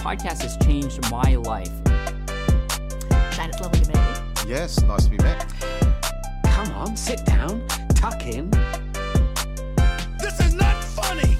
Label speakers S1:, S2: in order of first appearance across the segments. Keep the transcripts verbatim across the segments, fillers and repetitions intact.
S1: podcast has changed my life.
S2: Shane, it's lovely to meet you.
S3: Yes, nice to be met.
S4: Come on, sit down, tuck in.
S5: This is not funny!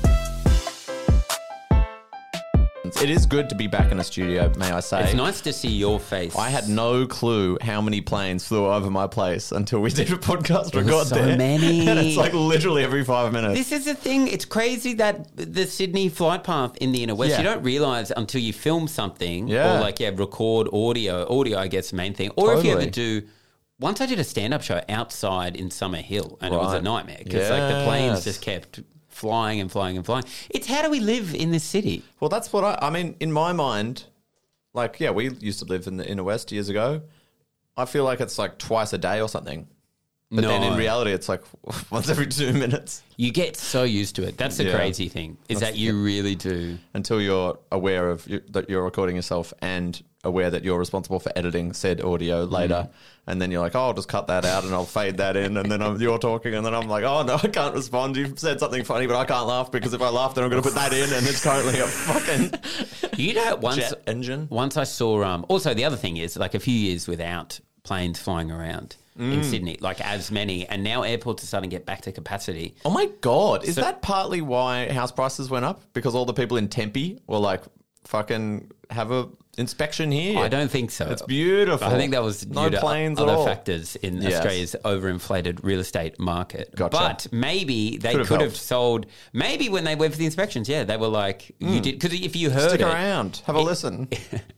S6: It is good to be back in a studio, may I say.
S7: It's nice to see your face.
S6: I had no clue how many planes flew over my place until we did a podcast record
S7: so
S6: there.
S7: many.
S6: And it's like literally every five minutes.
S7: This is the thing. It's crazy that the Sydney flight path in the inner west,
S6: Yeah.
S7: you don't realise until you film something
S6: Yeah.
S7: or like, yeah, record audio. Audio, I guess, the main thing. Or if you
S6: Totally.
S7: ever do... Once I did a stand-up show outside in Summer Hill and it was a
S6: Right.
S7: nightmare because like the planes
S6: Yes.
S7: just kept flying and flying and flying. It's how do we live in this city?
S6: Well, that's what I, I mean, in my mind, like, yeah, we used to live in the inner west years ago. I feel like it's like twice a day or something. But then in
S7: No.
S6: reality, it's like once every two minutes
S7: You get so used to it. That's the
S6: Yeah.
S7: crazy thing, is that you really do.
S6: until you're aware of you, that you're recording yourself and aware that you're responsible for editing said audio later. And then you're like, oh, I'll just cut that out and I'll fade that in. And then I'm, you're talking and then I'm like, oh, no, I can't respond. You've said something funny, but I can't laugh because if I laugh, then I'm going to put that in. And it's currently a fucking
S7: You know, once
S6: jet engine.
S7: Once I saw. Um, also, the other thing is like a few years without planes flying around in Sydney, like as many, and now airports are starting to get back to capacity.
S6: Oh my God. Is
S7: So-
S6: that partly why house prices went up? Because all the people in Tempe were like, fucking have a inspection here.
S7: I don't think so.
S6: It's beautiful.
S7: I think that was
S6: no
S7: due to
S6: planes at
S7: other
S6: all.
S7: factors in
S6: Yes.
S7: Australia's overinflated real estate market.
S6: Gotcha.
S7: But maybe they
S6: Could
S7: could,
S6: have
S7: have
S6: helped.
S7: sold. Maybe when they went for the inspections, yeah, they were like, you did because if you heard
S6: Stick
S7: it,
S6: around. Have a listen.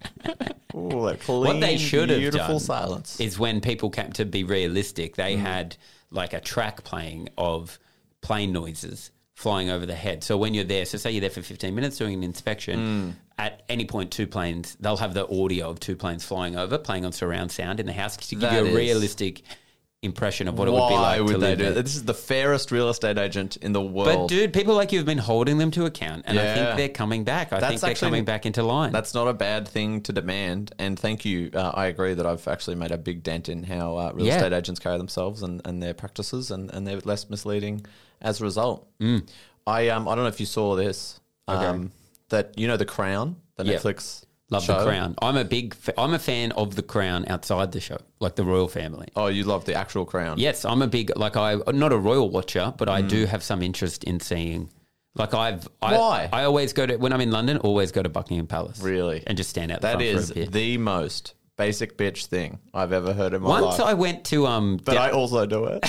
S6: Ooh, that clean,
S7: what they should have
S6: beautiful
S7: done
S6: silence.
S7: is when people came to be realistic, they
S6: Mm.
S7: had like a track playing of plane noises flying over the head. So when you're there, so say you're there for fifteen minutes doing an inspection,
S6: Mm.
S7: at any point two planes, they'll have the audio of two planes flying over, playing on surround sound in the house to give
S6: That
S7: you a
S6: is-
S7: realistic impression of what it would be
S6: Why
S7: like to
S6: would they
S7: live
S6: do
S7: there.
S6: that? This is the fairest real estate agent in the
S7: But
S6: world.
S7: dude, people like you have been holding them to account, and I
S6: Yeah.
S7: think they're coming back. I
S6: That's
S7: think they're
S6: actually-
S7: coming back into line.
S6: That's not a bad thing to demand. And thank you. Uh, I agree that I've actually made a big dent in how uh, real
S7: Yeah.
S6: estate agents carry themselves and, and their practices, and, and they're less misleading as a result.
S7: Mm.
S6: I um I don't know if you saw this. Um, that you know The Crown, the
S7: Yeah.
S6: Netflix
S7: Love
S6: show?
S7: The Crown. I'm a big. Fa- I'm a fan of The Crown outside the show, like the royal family.
S6: Oh, you love the actual Crown?
S7: Yes, I'm a big like I not a royal watcher, but
S6: Mm.
S7: I do have some interest in seeing. Like I've I,
S6: Why?
S7: I always go to when I'm in London, always go to Buckingham Palace.
S6: Really?
S7: and just stand out. The
S6: That
S7: front
S6: is
S7: for a bit.
S6: the most basic bitch thing I've ever heard in my
S7: Once
S6: life.
S7: I went to um,
S6: But
S7: da-
S6: I also do it.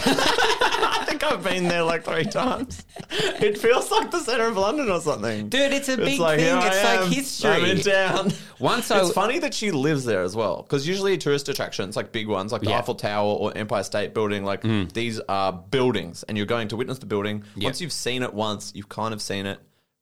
S6: I think I've been there like three times. It feels like the centre of London or something.
S7: Dude, it's a big
S6: like,
S7: thing.
S6: here I
S7: It's like
S6: am.
S7: history.
S6: I'm in town.
S7: Once I-
S6: it's funny that she lives there as well, because usually tourist attractions, like big ones, like the
S7: Yeah.
S6: Eiffel Tower or Empire State Building, like these are buildings, and you're going to witness the building.
S7: Yep.
S6: Once you've seen it once, you've kind of seen it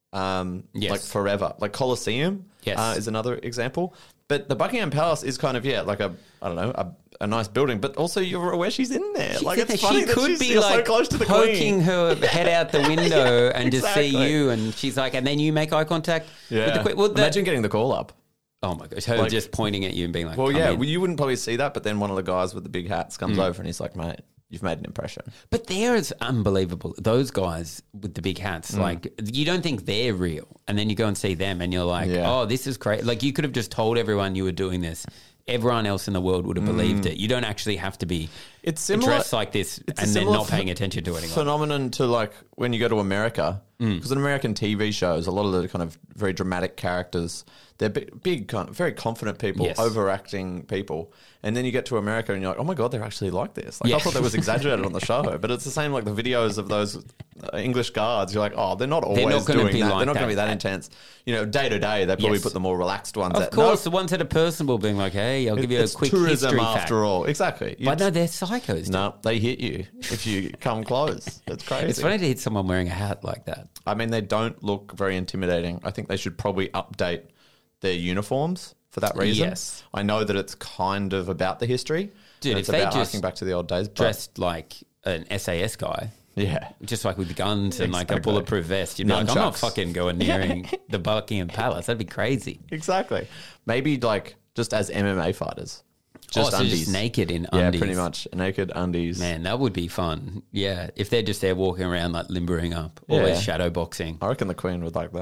S6: um,
S7: Yes.
S6: like forever. Like Colosseum
S7: Yes.
S6: uh, is another example. But the Buckingham Palace is kind of, yeah, like a, I don't know, a, a nice building, but also you're aware she's in there.
S7: She's
S6: like
S7: in
S6: it's
S7: there.
S6: funny
S7: she
S6: that
S7: could
S6: she's
S7: be
S6: you're
S7: like
S6: so close to the
S7: poking
S6: Queen.
S7: her head out the window
S6: Yeah,
S7: and just see
S6: exactly.
S7: you, and she's like, and then you make eye contact
S6: Yeah.
S7: with the Queen. Well, that-
S6: Imagine getting the call up.
S7: oh my gosh, her
S6: like-
S7: just pointing at you and being like,
S6: Well,
S7: "Come
S6: yeah,
S7: in."
S6: well, you wouldn't probably see that, but then one of the guys with the big hats comes
S7: Mm.
S6: over and he's like, mate, you've made an impression.
S7: But they're as unbelievable. Those guys with the big hats,
S6: Mm.
S7: like you don't think they're real, and then you go and see them, and you're like,
S6: Yeah.
S7: "Oh, this is crazy!" Like you could have just told everyone you were doing this. Everyone else in the world would have believed it. You don't actually have to be
S6: Mm. It's similar-
S7: dressed like this
S6: It's a
S7: and then
S6: similar
S7: not
S6: ph-
S7: paying attention to anyone.
S6: Phenomenon to like when you go to America,
S7: Mm.
S6: because in American T V shows, a lot of the kind of very dramatic characters, they're big, big kind of very confident people,
S7: Yes.
S6: overacting people, and then you get to America and you're like, oh my god, they're actually like this. Like
S7: Yeah.
S6: I thought that was exaggerated on the show, but it's the same like the videos of those uh, English guards. You're like, oh, they're not always
S7: not gonna
S6: doing
S7: be
S6: that.
S7: like
S6: they're not going to be
S7: that.
S6: that intense. You know, day to day, they probably
S7: Yes.
S6: put the more relaxed ones.
S7: Of
S6: out.
S7: course,
S6: No,
S7: the ones that are personable, being like, "Hey, I'll give you a
S6: it's
S7: quick
S6: tourism
S7: history
S6: after
S7: fact."
S6: all. Exactly. You-
S7: But no, they're psychos. dude.
S6: no, they hit you if you come close. It's crazy.
S7: It's funny to hit someone wearing a hat like that.
S6: I mean, they don't look very intimidating. I think they should probably update their uniforms for that reason.
S7: Yes.
S6: I know that it's kind of about the history.
S7: Dude,
S6: and
S7: if
S6: it's
S7: they
S6: about
S7: just
S6: harking back to the old days. But
S7: Dressed like an S A S guy,
S6: yeah.
S7: just like with guns and like a
S6: Exactly.
S7: bulletproof vest, you'd be like, I'm not
S6: Nunchucks.
S7: fucking going near the Buckingham Palace. That'd be crazy.
S6: Exactly. Maybe like just as M M A fighters. Just
S7: oh, so
S6: undies.
S7: just naked in
S6: Yeah,
S7: undies.
S6: pretty much. Naked undies.
S7: Man, that would be fun. Yeah, if they're just there walking around like limbering up, always
S6: Yeah.
S7: shadow boxing.
S6: I reckon the Queen would like that.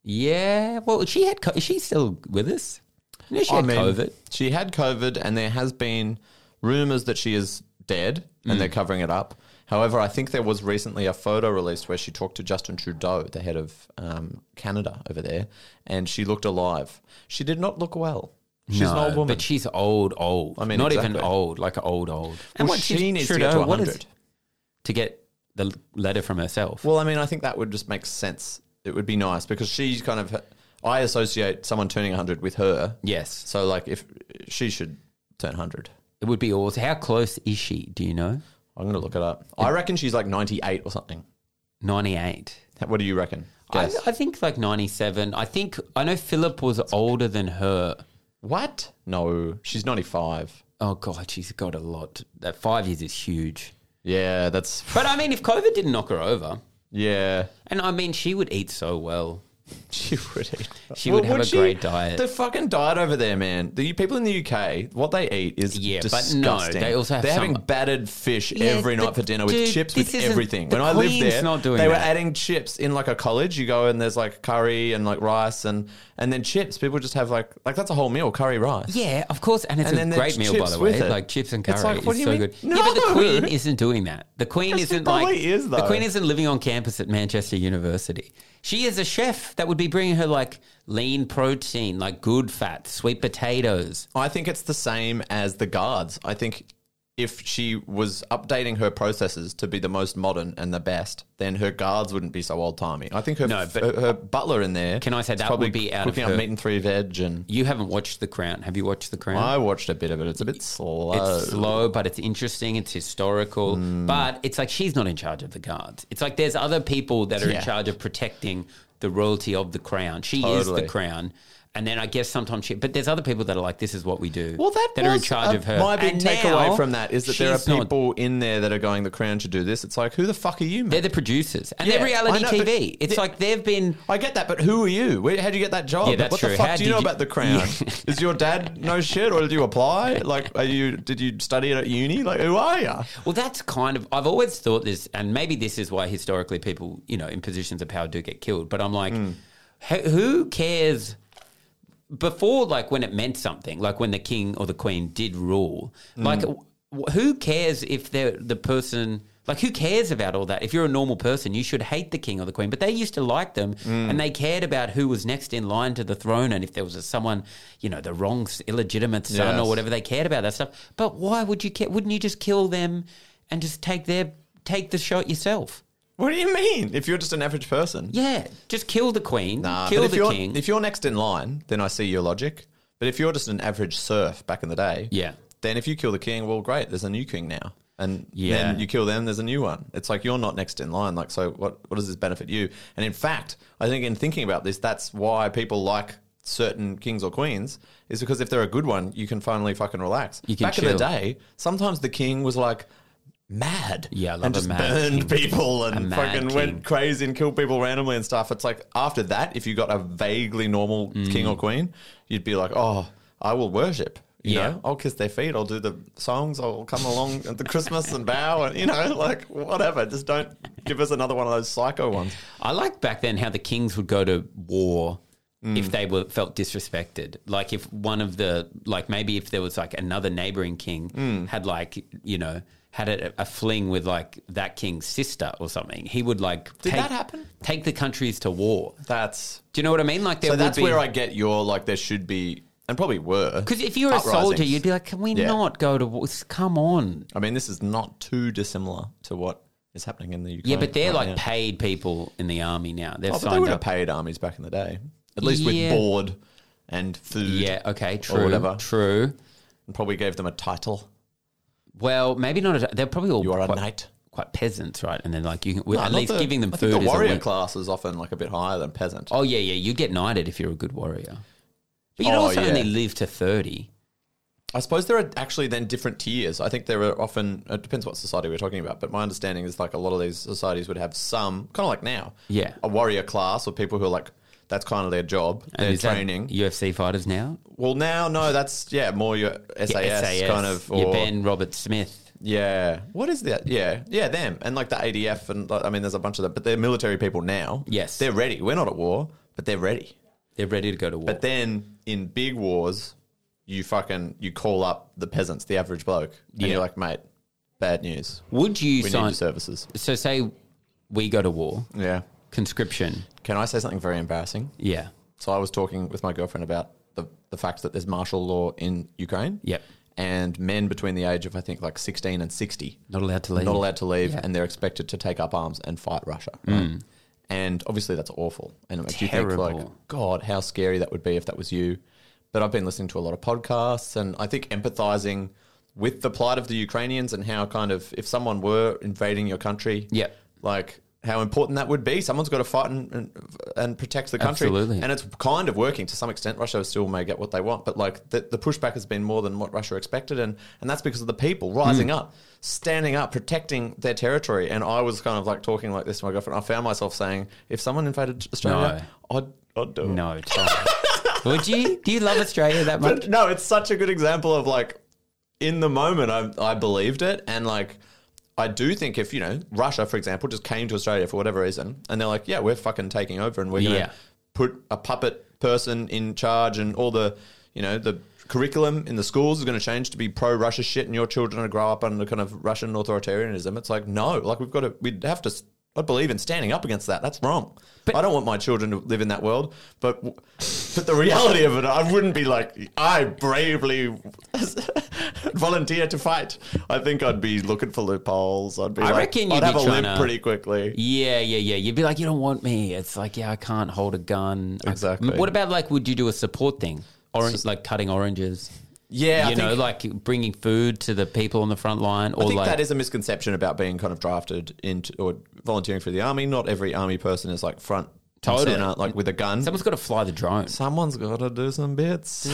S7: Yeah. Well, she had. Co- is she still with us? No, she
S6: I
S7: had
S6: mean,
S7: COVID.
S6: She had COVID, and there has been rumours that she is dead, and
S7: Mm.
S6: they're covering it up. However, I think there was recently a photo released where she talked to Justin Trudeau, the head of um, Canada over there, and she looked alive. She did not look well. She's
S7: no,
S6: an old woman.
S7: but she's old, old.
S6: I mean,
S7: not
S6: exactly.
S7: even old, like old, old.
S6: Well,
S7: what,
S6: she
S7: she's
S6: needs to get to
S7: what is-
S6: one hundred.
S7: to get the letter from herself.
S6: Well, I mean, I think that would just make sense. It would be nice because she's kind of. I associate someone turning one hundred with her.
S7: Yes.
S6: So, like, if she should turn one hundred.
S7: It would be awesome. How close is she? Do you know?
S6: I'm going to look it up. I reckon she's like ninety-eight or something.
S7: ninety-eight.
S6: What do you reckon?
S7: I,
S6: Guess.
S7: I think like ninety-seven. I think, I know Philip was older than her.
S6: What? No, she's ninety-five.
S7: Oh, God, she's got a lot. That five years is huge.
S6: Yeah, that's.
S7: But I mean, if COVID didn't knock her over,
S6: Yeah.
S7: and I mean, she would eat so well.
S6: She would eat.
S7: She would have a great diet.
S6: The fucking diet over there, man. The people in the U K, what they eat is
S7: Yeah, but
S6: disgusting.
S7: no, they also have
S6: They're
S7: some-
S6: having battered fish
S7: Yeah,
S6: every night
S7: but
S6: for dinner with
S7: dude,
S6: chips,
S7: this
S6: with
S7: isn't-
S6: everything.
S7: the
S6: When I lived
S7: Queen's
S6: there,
S7: not doing
S6: they were
S7: that.
S6: adding chips in like a college. You go and there's like curry and like rice and and then chips. People just have like like that's a whole meal, curry rice.
S7: Yeah, of course, and it's
S6: And
S7: a
S6: then
S7: great
S6: there's
S7: meal, by
S6: chips
S7: the way.
S6: with it.
S7: Like chips and curry
S6: It's like, what
S7: is
S6: do you
S7: so
S6: mean?
S7: good. Yeah, but the
S6: No.
S7: Queen isn't doing that. The Queen
S6: Yes, she
S7: isn't like
S6: probably is,
S7: the
S6: though.
S7: Queen isn't living on campus at Manchester University. She is a chef that would be bringing her like lean protein, like good fat, sweet potatoes.
S6: I think it's the same as the guards. I think if she was updating her processes to be the most modern and the best, then her guards wouldn't be so old timey. I think her,
S7: No, but-
S6: her, her butler in there.
S7: Can I say
S6: is
S7: that
S6: probably
S7: would be out of
S6: cooking
S7: her-
S6: up meat and three veg, and
S7: You haven't watched The Crown. Have you watched The Crown?
S6: I watched a bit of it. It's a bit slow.
S7: It's slow, but it's interesting. It's historical.
S6: Hmm.
S7: But it's like she's not in charge of the guards. It's like there's other people that are
S6: Yeah.
S7: in charge of protecting the royalty of the crown. She is
S6: Totally.
S7: the crown. And then I guess sometimes she, but there's other people that are like, this is what we do.
S6: Well, that,
S7: that are in
S6: was
S7: charge
S6: a-
S7: of her.
S6: My big
S7: And
S6: takeaway
S7: now
S6: from that is that there are
S7: she's not-
S6: people in there that are going, the crown should do this. It's like, who the fuck are you, man?
S7: They're the producers, and
S6: Yeah,
S7: they're reality
S6: I know,
S7: T
S6: but
S7: V. It's
S6: the-
S7: like they've been.
S6: I get that, but who are you? Where, how'd you get that job?
S7: Yeah, that's
S6: what
S7: true.
S6: the fuck
S7: How
S6: do you
S7: did
S6: know
S7: you-
S6: about the crown? Is your dad no shit, or did you apply? Like, are you? Did you study it at uni? Like, who are you?
S7: Well, that's kind of. I've always thought this, and maybe this is why historically people, you know, in positions of power do get killed. But I'm like,
S6: Hmm.
S7: who who cares? Before, like when it meant something, like when the king or the queen did rule,
S6: Hmm.
S7: like w- who cares if they're the person? Like, who cares about all that? If you're a normal person, you should hate the king or the queen. But they used to like them,
S6: Hmm.
S7: and they cared about who was next in line to the throne, and if there was a, someone, you know, the wrong s- illegitimate son
S6: Yes.
S7: or whatever, they cared about that stuff. But why would you care? Wouldn't you just kill them and just take their take the shot yourself?
S6: What do you mean? If you're just an average person?
S7: Yeah, just kill the queen,
S6: Nah,
S7: kill
S6: but if
S7: the
S6: you're,
S7: king.
S6: If you're next in line, then I see your logic. But if you're just an average serf back in the day,
S7: Yeah.
S6: then if you kill the king, well, great, there's a new king now. And
S7: Yeah.
S6: then you kill them, there's a new one. It's like you're not next in line. Like, so what, what does this benefit you? And in fact, I think in thinking about this, that's why people like certain kings or queens, is because if they're a good one, you can finally fucking relax.
S7: You can
S6: back in the
S7: chill.
S6: day, sometimes the king was like mad.
S7: Yeah, I love
S6: and
S7: a
S6: just
S7: mad
S6: burned
S7: king.
S6: people
S7: A
S6: and
S7: mad
S6: fucking
S7: king.
S6: went crazy and killed people randomly and stuff. It's like after that, if you got a vaguely normal
S7: Mm.
S6: king or queen, you'd be like, oh, I will worship. You
S7: Yeah.
S6: know, I'll kiss their feet. I'll do the songs. I'll come along at the Christmas and bow, and you know, like whatever. Just don't give us another one of those psycho ones.
S7: I liked back then how the kings would go to war
S6: Mm.
S7: if they were felt disrespected. Like if one of the like maybe if there was like another neighboring king
S6: Mm.
S7: had like you know had a, a fling with like that king's sister or something, he would like
S6: Did
S7: take,
S6: that happen?
S7: Take the countries to war.
S6: That's
S7: Do you know what I mean? Like there
S6: so.
S7: would
S6: That's
S7: be,
S6: where I get your like. There should be, and probably were,
S7: because if you're a soldier,
S6: uprisings.
S7: you'd be like, can we
S6: Yeah.
S7: not go to war? Come on.
S6: I mean, this is not too dissimilar to what is happening in the U K.
S7: Yeah, but they're
S6: right
S7: like
S6: now.
S7: paid people in the army now. They've
S6: Oh, but they
S7: signed
S6: would have
S7: up.
S6: paid armies back in the day, at least
S7: Yeah.
S6: with board and food.
S7: Yeah, okay, true,
S6: whatever.
S7: true.
S6: And probably gave them a title.
S7: Well, maybe not. A, they're probably all
S6: You are a
S7: quite,
S6: knight.
S7: quite peasants, right? And then like you can well,
S6: No,
S7: at
S6: not
S7: least
S6: the-
S7: giving them
S6: I
S7: food.
S6: think the
S7: is a
S6: warrior
S7: win.
S6: class is often like a bit higher than peasant.
S7: Oh yeah, yeah. You get knighted if you're a good warrior, but you'd
S6: Oh,
S7: also
S6: yeah.
S7: only live to thirty.
S6: I suppose there are actually then different tiers. I think there are often, it depends what society we're talking about, but my understanding is like a lot of these societies would have some, kind of like now,
S7: Yeah.
S6: a warrior class or people who are like, that's kind of their job,
S7: And
S6: their
S7: is that
S6: training.
S7: U F C fighters now.
S6: Well, now, no, that's, yeah, more your S A S,
S7: Yeah,
S6: kind of.
S7: your
S6: Or,
S7: Ben Robert Smith.
S6: Yeah. What is that? Yeah. Yeah, them. And like the A D F and like, I mean, there's a bunch of them, but they're military people now.
S7: Yes.
S6: They're ready. We're not at war, but they're ready.
S7: They're ready to go to war.
S6: But then in big wars, you fucking you call up the peasants, the average bloke, and
S7: Yeah.
S6: you're like, mate, bad news.
S7: Would you
S6: We
S7: sign
S6: need your services.
S7: So say we go to war,
S6: Yeah.
S7: conscription.
S6: Can I say something very embarrassing?
S7: Yeah.
S6: So I was talking with my girlfriend about the, the fact that there's martial law in Ukraine.
S7: Yep.
S6: And men between the age of, I think, like sixteen and sixty.
S7: Not allowed to leave.
S6: Not allowed to leave,
S7: Yeah.
S6: and they're expected to take up arms and fight Russia. Right? And obviously that's awful. And it makes you think, like,
S7: Terrible.
S6: God, how scary that would be if that was you. But I've been listening to a lot of podcasts, and I think empathizing with the plight of the Ukrainians and how kind of, if someone were invading your country,
S7: Yep.
S6: like how important that would be. Someone's got to fight and, and, and protect the country.
S7: Absolutely.
S6: And it's kind of working to some extent. Russia still may get what they want, but like the, the pushback has been more than what Russia expected. And, and that's because of the people rising
S7: Mm.
S6: up, standing up, protecting their territory. And I was kind of like talking like this to my girlfriend. I found myself saying, if someone invaded Australia, I'd, I'd do it.
S7: No, totally. Would you? Do you love Australia that much?
S6: But no, it's such a good example of like, in the moment, I, I believed it. And like, I do think if, you know, Russia, for example, just came to Australia for whatever reason, and they're like, yeah, we're fucking taking over and we're going to
S7: Yeah.
S6: put a puppet person in charge, and all the, you know, the curriculum in the schools is going to change to be pro-Russia shit, and your children are going to grow up under kind of Russian authoritarianism. It's like, no, like we've got to, we'd have to, I believe in standing up against that. That's wrong.
S7: But-
S6: I don't want my children to live in that world, but but the reality of it, I wouldn't be like, I bravely volunteer to fight. I think I'd be looking for loopholes. I'd be
S7: I
S6: like,
S7: reckon you'd
S6: I'd have
S7: be
S6: a
S7: trying
S6: limp
S7: to-
S6: pretty quickly.
S7: Yeah, yeah, yeah. You'd be like, you don't want me. It's like, yeah, I can't hold a gun. I-
S6: Exactly.
S7: what about like, would you do a support thing? Orange, like cutting oranges.
S6: Yeah,
S7: you
S6: I
S7: know,
S6: think,
S7: like bringing food to the people on the front line, or
S6: I think
S7: like
S6: that is a misconception about being kind of drafted into or volunteering for the army. Not every army person is like front
S7: Totally.
S6: and center, like with a gun.
S7: someone's got to fly the drone.
S6: Someone's got to do some bits.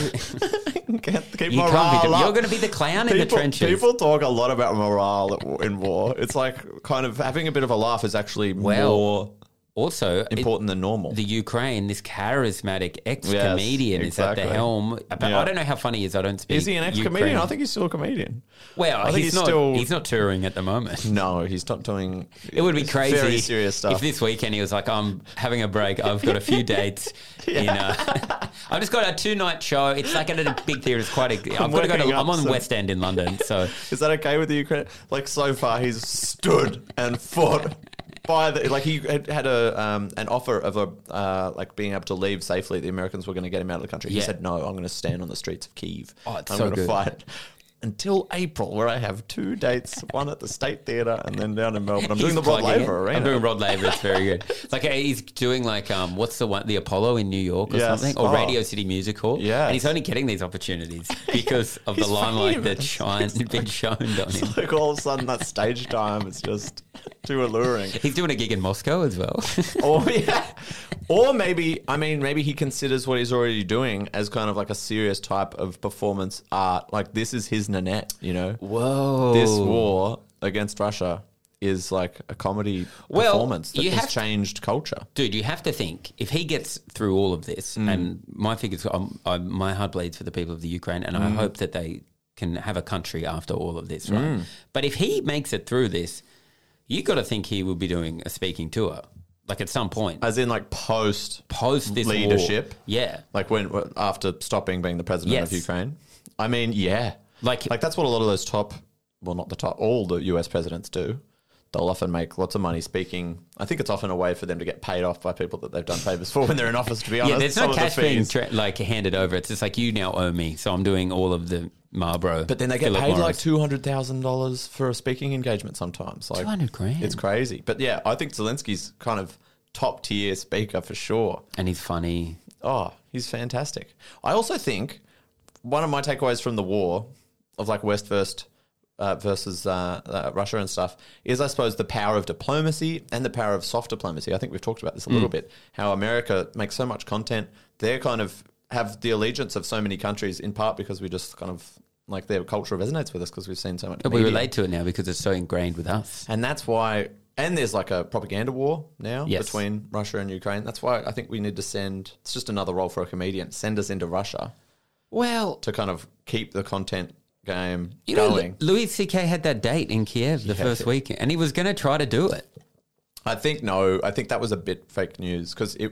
S6: Can't keep
S7: You
S6: morale
S7: can't be.
S6: up.
S7: You're going to be the clown in the
S6: People,
S7: trenches.
S6: people talk a lot about morale at war- in war. It's like kind of having a bit of a laugh is actually
S7: Well,
S6: more
S7: also, it-
S6: important than normal.
S7: the Ukraine, this charismatic ex-comedian
S6: Yes,
S7: is at the
S6: exactly.
S7: helm. But
S6: Yeah.
S7: I don't know how funny he is. I don't speak.
S6: Is he an ex-comedian?
S7: Ukrainian.
S6: I think he's still a comedian.
S7: Well,
S6: I think
S7: he's,
S6: he's
S7: not.
S6: still-
S7: He's not touring at the moment.
S6: No, he's not doing.
S7: It would be crazy.
S6: Very serious stuff.
S7: If this weekend he was like, I'm having a break. I've got a few dates. in, uh, I've just got a two night show. It's like at a big theatre. It's quite a. I've got to go
S6: working
S7: to.
S6: up
S7: I'm on the
S6: some-
S7: West End in London. So
S6: Is that okay with the Ukraine? Like so far, he's stood and fought by the like he had, had a um, an offer of a uh, like being able to leave safely. The Americans were going to get him out of the country. He
S7: Yeah.
S6: said, "No, I'm going to stand on the streets of Kyiv.
S7: Oh, it's
S6: I'm
S7: so
S6: going to
S7: good.
S6: fight." Until April, where I have two dates, one at the State Theatre and then down in Melbourne. I'm doing
S7: He's
S6: the Rod
S7: plugging it.
S6: Laver Arena.
S7: I'm doing Rod Laver. It's very good. Like uh, he's doing like um, what's the one? The Apollo in New York or
S6: Yes.
S7: something, or
S6: Oh.
S7: Radio City Music Hall.
S6: Yes.
S7: and he's only getting these opportunities because of the
S6: He's
S7: limelight
S6: famous.
S7: that's shine, been shown on him.
S6: Like all of a sudden, that stage time is just too alluring.
S7: He's doing a gig in Moscow as well.
S6: Or yeah, or maybe I mean maybe he considers what he's already doing as kind of like a serious type of performance art. Like this is his Nanette, you know.
S7: Whoa!
S6: This war against Russia is like a comedy
S7: Well,
S6: performance that
S7: you
S6: has
S7: have-
S6: changed culture.
S7: Dude, you have to think if he gets through all of this,
S6: Mm.
S7: and my figures, um, I, my heart bleeds for the people of the Ukraine, and
S6: Mm.
S7: I hope that they can have a country after all of this, right? But if he makes it through this, you got to think he will be doing a speaking tour, like at some point
S6: As in like post
S7: post this war.
S6: leadership.
S7: Yeah,
S6: Like when after stopping being the president
S7: Yes.
S6: of Ukraine. I mean, yeah.
S7: Like-
S6: like that's what a lot of those top well not the top all the U S presidents do. They'll often make lots of money speaking. I think it's often a way for them to get paid off by people that they've done favours for when they're in office, to be honest.
S7: yeah. There's
S6: Some
S7: no
S6: of the
S7: cash being
S6: fees.
S7: tra- like handed over. It's just like you now owe me, so I'm doing all of the Marlboro.
S6: But then they get
S7: Philip
S6: paid like
S7: Morris.
S6: two hundred thousand dollars for a speaking engagement sometimes. Like
S7: two hundred grand.
S6: It's crazy. But yeah, I think Zelensky's kind of top tier speaker for sure.
S7: and he's funny.
S6: Oh, he's fantastic. I also think one of my takeaways from the war of like West versus, uh, versus uh, uh, Russia and stuff is, I suppose, the power of diplomacy and the power of soft diplomacy. I think we've talked about this a little bit, how America makes so much content. They're kind of have the allegiance of so many countries in part because we just kind of like their culture resonates with us because we've seen so much
S7: But we
S6: media.
S7: relate to it now because it's so ingrained with us.
S6: And that's why, and there's like a propaganda war now
S7: Yes.
S6: between Russia and Ukraine. That's why I think we need to send, it's just another role for a comedian, send us into Russia
S7: Well,
S6: to kind of keep the content game
S7: you know,
S6: going.
S7: Louis C K had that date in Kiev the
S6: Yeah.
S7: first week, and he was going to try to do it.
S6: I think, no, I think that was a bit fake news because it,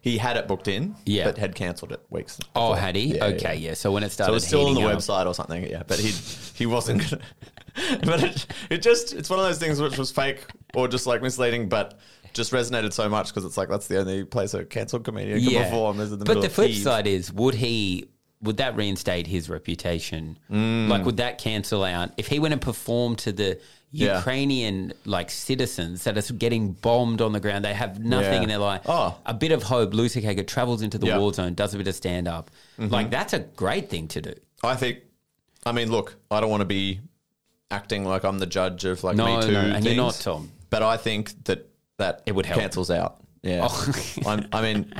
S6: he had it booked in,
S7: Yeah.
S6: but had cancelled it weeks.
S7: Oh,
S6: before.
S7: had he?
S6: Yeah,
S7: okay, yeah.
S6: yeah.
S7: So when it started,
S6: So it's still on the
S7: heating up-
S6: website or something, yeah. But he he wasn't gonna. But it, it just it's one of those things which was fake or just like misleading, but just resonated so much because it's like that's the only place a cancelled comedian can
S7: Yeah.
S6: perform is in the
S7: But
S6: middle
S7: the
S6: of
S7: flip
S6: Kyiv.
S7: side is, would he? Would that reinstate his reputation? Like, would that cancel out if he went and performed to the
S6: Yeah.
S7: Ukrainian like citizens that are getting bombed on the ground? They have nothing
S6: Yeah.
S7: in their life.
S6: Oh.
S7: A bit of hope. Lucy Kager travels into the
S6: Yeah.
S7: war zone, does a bit of stand up. Like, that's a great thing to do.
S6: I think. I mean, look, I don't want to be acting like I'm the judge of like
S7: No,
S6: Me Too
S7: no, and
S6: things,
S7: you're not, Tom.
S6: But I think that that
S7: It would help.
S6: cancels out. Yeah,
S7: Oh.
S6: I'm, I mean,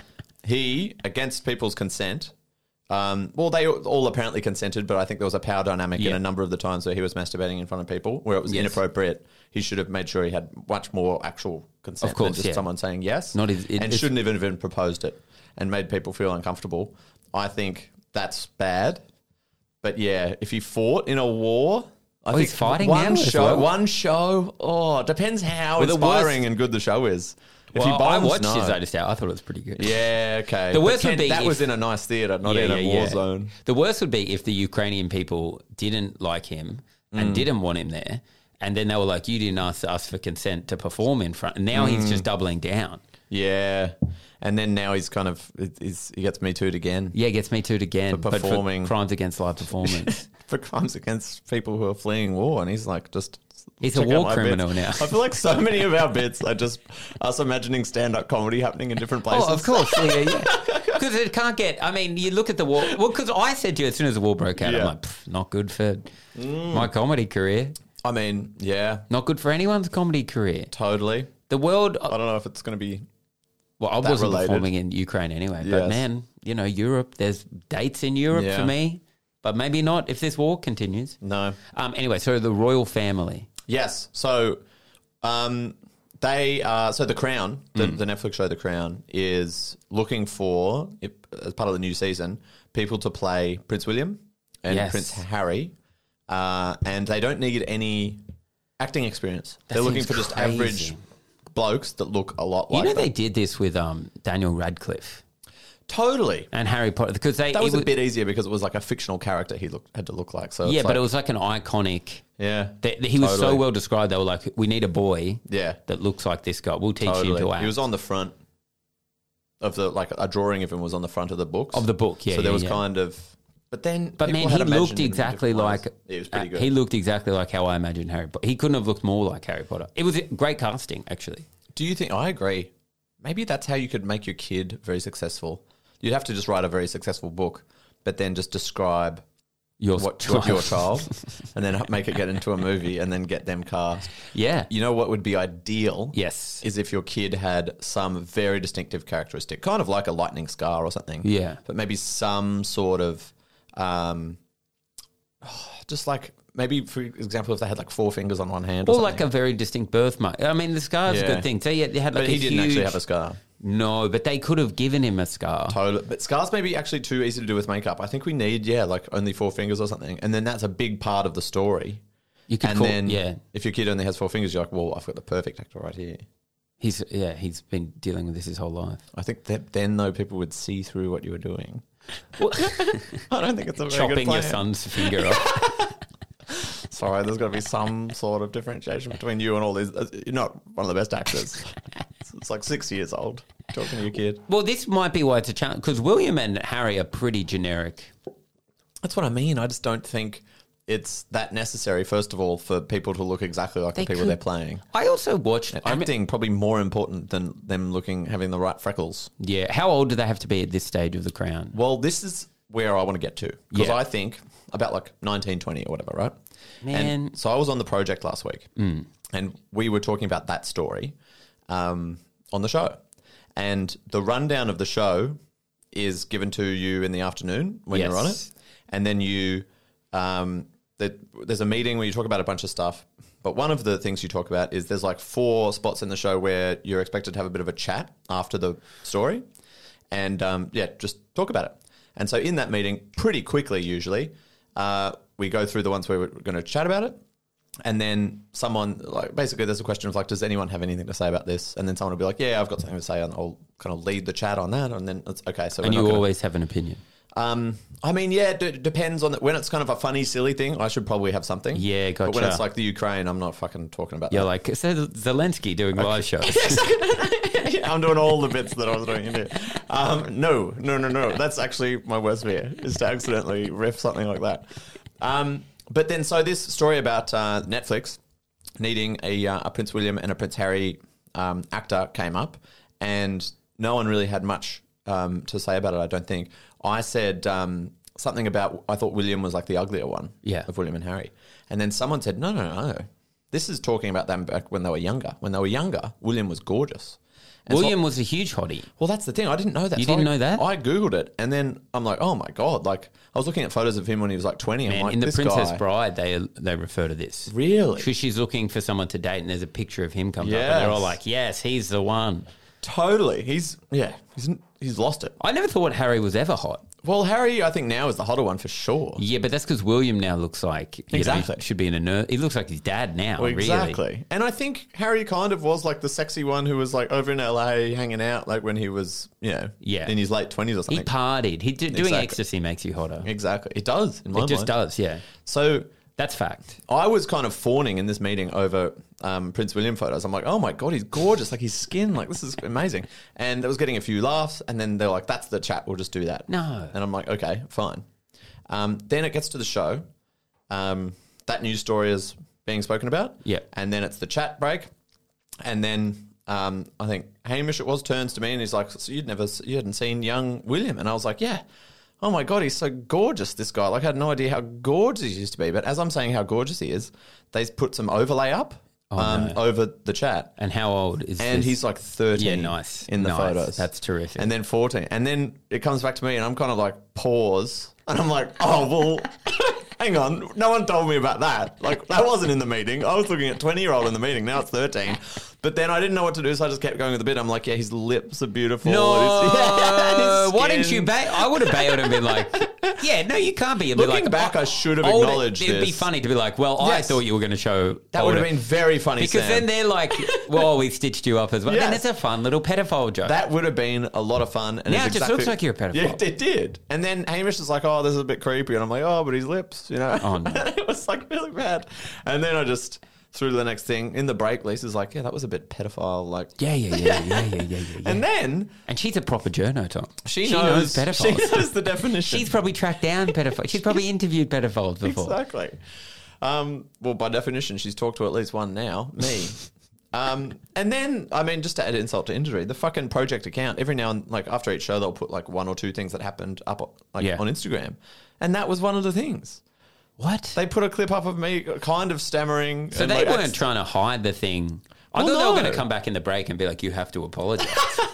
S6: he against people's consent. Um, well, they all apparently consented, but I think there was a power dynamic in
S7: Yeah.
S6: a number of the times where he was masturbating in front of people where it was
S7: Yes.
S6: inappropriate. He should have made sure he had much more actual consent
S7: Of course,
S6: than just
S7: yeah.
S6: someone saying yes.
S7: Not his- it-
S6: and
S7: it's-
S6: shouldn't have even proposed it and made people feel uncomfortable. I think that's bad. But yeah, if he fought in a war, I
S7: Oh,
S6: think
S7: he's fighting
S6: one
S7: now as
S6: show.
S7: well?
S6: One show. Oh, it depends how
S7: Well, the
S6: inspiring
S7: worst-
S6: and good the show is. If
S7: Well,
S6: he bombs,
S7: I watched
S6: no.
S7: his latest out. I thought it was pretty good.
S6: Yeah, okay.
S7: The
S6: But
S7: worst
S6: Ken,
S7: would be
S6: that
S7: if-
S6: was in a nice theater, not in a war zone.
S7: The worst would be if the Ukrainian people didn't like him and
S6: Mm.
S7: didn't want him there, and then they were like, "You didn't ask us for consent to perform in front." And now
S6: Mm.
S7: he's just doubling down.
S6: Yeah, and then now he's kind of he's, he gets Me Too'd again
S7: Yeah, gets me too again.
S6: For
S7: but
S6: performing.
S7: for crimes against live performance.
S6: for crimes against people who are fleeing war, and he's like just.
S7: He's a
S6: check out
S7: war
S6: my
S7: criminal
S6: bits.
S7: now.
S6: I feel like so many of our bits are just us imagining stand-up comedy happening in different places.
S7: Oh, of course. Yeah, yeah. Because it can't get, I mean, you look at the war. Well, because I said to you as soon as the war broke out, I'm
S6: Yeah.
S7: like, "Pff, not good for my comedy career.
S6: I mean, yeah,
S7: Not good for anyone's comedy career.
S6: totally.
S7: The world,
S6: I don't know if it's going to be.
S7: well, I
S6: that
S7: wasn't
S6: related.
S7: performing in Ukraine anyway. But
S6: Yes.
S7: man, you know, Europe, there's dates in Europe
S6: Yeah.
S7: for me. But maybe not if this war continues.
S6: No.
S7: Um, anyway, so the royal family.
S6: Yes. So, um, they uh, so the Crown, the,
S7: Mm.
S6: the Netflix show, The Crown, is looking for if, as part of the new season people to play Prince William and
S7: Yes.
S6: Prince Harry, uh, and they don't need any acting experience.
S7: That
S6: They're looking
S7: seems
S6: for just
S7: crazy.
S6: average blokes that look a lot
S7: You
S6: like
S7: know,
S6: them.
S7: they did this with um, Daniel Radcliffe
S6: Totally.
S7: and Harry Potter because they
S6: That
S7: it
S6: was a
S7: was-
S6: bit easier because it was like a fictional character he looked had to look like. So
S7: yeah,
S6: it's
S7: but
S6: like-
S7: it was like an iconic.
S6: yeah,
S7: They, he was so
S6: Totally.
S7: well described. They were like, "We need a boy
S6: yeah.
S7: that looks like this guy. We'll teach you
S6: Totally.
S7: to act."
S6: He was on the front of the like a drawing of him was on the front of the books
S7: Of the book, yeah,
S6: So there
S7: yeah,
S6: was
S7: yeah.
S6: kind of, but then,
S7: But
S6: people
S7: man,
S6: had
S7: he
S6: imagined
S7: looked
S6: him in
S7: exactly
S6: different ways.
S7: like
S6: Yeah, he was pretty
S7: uh,
S6: good.
S7: he looked exactly like how I imagined Harry Potter. He couldn't have looked more like Harry Potter. It was great casting, actually.
S6: Do you think? I agree. Maybe that's how you could make your kid very successful. You'd have to just write a very successful book, but then just describe
S7: Your
S6: what,
S7: child.
S6: what your child, and then make it get into a movie, and then get them cast.
S7: Yeah.
S6: You know what would be ideal?
S7: Yes.
S6: Is if your kid had some very distinctive characteristic, kind of like a lightning scar or something.
S7: Yeah.
S6: But maybe some sort of, um, just like maybe for example, if they had like four fingers on one hand, or,
S7: Or
S6: something.
S7: like a very distinct birthmark. I mean, the scar's a
S6: Yeah.
S7: good thing. So yeah, they had like
S6: But
S7: a
S6: he didn't
S7: huge,
S6: actually have a scar.
S7: No, but they could have given him a scar.
S6: Totally. But scars may be actually too easy to do with makeup. I think we need, yeah, like only four fingers or something. And then that's a big part of the story.
S7: You could
S6: And
S7: call,
S6: then
S7: yeah.
S6: if your kid only has four fingers, you're like, well, I've got the perfect actor right here.
S7: He's yeah, he's been dealing with this his whole life.
S6: I think that then, though, people would see through what you were doing. I don't think it's a very good
S7: Chopping your
S6: plan.
S7: son's finger off.
S6: Sorry, there's got to be some sort of differentiation between you and all these. You're not one of the best actors. It's, it's like six years old talking to your kid.
S7: Well, this might be why it's a challenge because William and Harry are pretty generic.
S6: That's what I mean. I just don't think it's that necessary, first of all, for people to look exactly like
S7: They
S6: the people
S7: could-
S6: they're playing.
S7: I also watched. I mean,
S6: Acting probably more important than them looking having the right freckles.
S7: yeah, how old do they have to be at this stage of The Crown?
S6: Well, this is where I want to get to because
S7: Yeah.
S6: I think about like nineteen, twenty or whatever, right?
S7: Man.
S6: And so I was on the project last week and we were talking about that story um, on the show. And the rundown of the show is given to you in the afternoon when you're on it.
S7: Yes.
S6: And then you, um, that there's a meeting where you talk about a bunch of stuff. But one of the things you talk about is there's like four spots in the show where you're expected to have a bit of a chat after the story. And um, yeah, just talk about it. And so in that meeting, pretty quickly usually, uh, we go through the ones where we're going to chat about it. And then someone, like, basically there's a question of, like, does anyone have anything to say about this? And then someone will be like, yeah, I've got something to say, and I'll kind of lead the chat on that. And then it's okay. So
S7: and
S6: we're
S7: you
S6: not gonna,
S7: always have an opinion.
S6: Um, I mean, yeah, it d- depends on the, when it's kind of a funny, silly thing. I should probably have something.
S7: Yeah, gotcha.
S6: But when it's like the Ukraine, I'm not fucking talking about
S7: You're
S6: that.
S7: like, so Zelensky doing live shows.
S6: Yeah, I'm doing all the bits that I was doing in here. Um, no, no, no, no. That's actually my worst fear, is to accidentally riff something like that. Um, but then, so this story about uh, Netflix needing a, uh, a Prince William and a Prince Harry um, actor came up, and no one really had much um, to say about it, I don't think. I said um, something about, I thought William was like the uglier one
S7: Yeah.
S6: of William and Harry. And then someone said, no, no, no. This is talking about them back when they were younger. When they were younger, William was gorgeous. And
S7: William
S6: so,
S7: was a huge hottie.
S6: well, that's the thing. I didn't know that.
S7: You
S6: So
S7: didn't
S6: I-
S7: know that?
S6: I Googled it, and then I'm like, oh my God. Like, I was looking at photos of him when he was like twenty.
S7: Man,
S6: I'm like,
S7: in The
S6: this
S7: Princess
S6: guy.
S7: Bride, they they refer to this.
S6: Really?
S7: Because she's looking for someone to date, and there's a picture of him comes up, and they're all
S6: Yes.
S7: like, yes, he's the one.
S6: Totally. He's, yeah, he's, he's lost it.
S7: I never thought Harry was ever hot.
S6: Well, Harry, I think now is the hotter one for sure.
S7: Yeah, but that's because William now looks like you know,
S6: Exactly.
S7: he should be in a nurse. He looks like his dad now.
S6: Well,
S7: Really.
S6: exactly. And I think Harry kind of was like the sexy one who was like over in L A hanging out, like when he was, you know,
S7: Yeah.
S6: in his late twenties or
S7: He
S6: something.
S7: partied. He did, doing
S6: Exactly.
S7: ecstasy makes you hotter.
S6: Exactly. It does, in my
S7: It just
S6: mind.
S7: does. Yeah,
S6: So
S7: that's fact.
S6: I was kind of fawning in this meeting over um, Prince William photos. I'm like, oh my God, he's gorgeous. Like his skin, like this is amazing. And it was getting a few laughs. And then they're like, that's the chat. We'll just do that.
S7: No.
S6: And I'm like, okay, fine. Um, then it gets to the show. Um, that news story is being spoken about.
S7: Yeah.
S6: And then it's the chat break. And then um, I think Hamish, it was, turns to me and he's like, so you'd never, you hadn't seen young William. And I was like, yeah. Oh my God, he's so gorgeous, this guy. Like, I had no idea how gorgeous he used to be. But as I'm saying how gorgeous he is, they put some overlay up um,
S7: no.
S6: over the chat.
S7: And how old is
S6: And
S7: this?
S6: he's like thirteen
S7: Yeah, nice.
S6: in the
S7: Nice.
S6: photos.
S7: That's terrific.
S6: And then fourteen. And then it comes back to me and I'm kind of like, pause. And I'm like, oh, well, hang on. No one told me about that. Like, that wasn't in the meeting. I was looking at twenty-year-old in the meeting. Now it's thirteen. But then I didn't know what to do, so I just kept going with the bit. I'm like, yeah, his lips are beautiful.
S7: No,
S6: and his- yeah, his
S7: why didn't
S6: skin.
S7: you bail? I would have bailed and been like, yeah, no, you can't be. You'd be
S6: Looking
S7: like,
S6: back,
S7: oh,
S6: I should have
S7: I would-
S6: acknowledged
S7: It'd be
S6: this.
S7: funny to be like, well, I
S6: Yes.
S7: thought you were going to show.
S6: That would have
S7: older-
S6: been very funny,
S7: Because
S6: Sam.
S7: then they're like, well, we stitched you up as well.
S6: Yes.
S7: And it's a fun little pedophile joke.
S6: That would have been a lot of fun. And
S7: Now
S6: it's
S7: it just
S6: exactly-
S7: looks like you're a pedophile.
S6: Yeah, it did. And then Hamish is like, oh, this is a bit creepy. And I'm like, oh, but his lips, you know.
S7: Oh, no.
S6: It was like really bad. And then I just threw to the next thing. In the break, Lisa's like, yeah, that was a bit pedophile. Like,
S7: yeah, yeah, yeah, yeah, yeah, yeah, yeah, yeah.
S6: And then
S7: And she's a proper journo, Tom.
S6: she, knows,
S7: pedophiles.
S6: She knows the definition.
S7: She's probably tracked down pedophiles. She's probably interviewed pedophiles before.
S6: Exactly. Um, well, by definition, she's talked to at least one now, me. um, and then, I mean, just to add insult to injury, the fucking project account, every now and like after each show, they'll put like one or two things that happened up like
S7: Yeah.
S6: on Instagram. And that was one of the things.
S7: What?
S6: They put a clip up of me kind of stammering.
S7: So
S6: and,
S7: they
S6: like,
S7: weren't
S6: act-
S7: trying to hide the thing. I
S6: Well,
S7: thought they were
S6: no.
S7: going to come back in the break and be like, you have to apologize.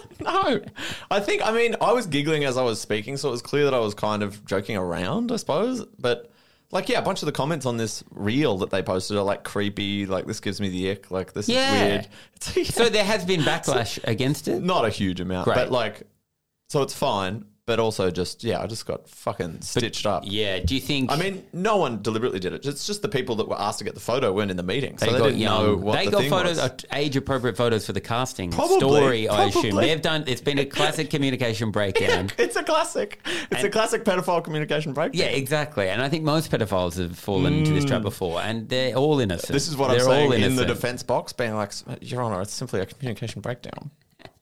S6: No. I think, I mean, I was giggling as I was speaking, so it was clear that I was kind of joking around, I suppose. But, like, yeah, a bunch of the comments on this reel that they posted are, like, creepy, like, this gives me the ick, like, this
S7: Yeah.
S6: is weird. It's, yeah,
S7: So there has been backlash against it?
S6: not a huge amount,
S7: Great.
S6: but, like, so it's fine. But also just, yeah, I just got fucking stitched up.
S7: Yeah. Do you think...
S6: I mean, no one deliberately did it. It's just the people that were asked to get the photo weren't in the meeting. So they,
S7: got
S6: didn't know
S7: young.
S6: what
S7: They
S6: the
S7: got
S6: thing
S7: photos,
S6: was.
S7: uh, age-appropriate photos for the casting
S6: Probably,
S7: story, I assume.
S6: probably.
S7: They've done... It's been a classic communication breakdown.
S6: It's a classic. It's a classic pedophile communication breakdown.
S7: Yeah, exactly. And I think most pedophiles have fallen into this trap before, and they're all innocent.
S6: This is what
S7: they're
S6: I'm saying
S7: all
S6: in the
S7: innocent.
S6: defense box, being like, Your Honor, it's simply a communication breakdown.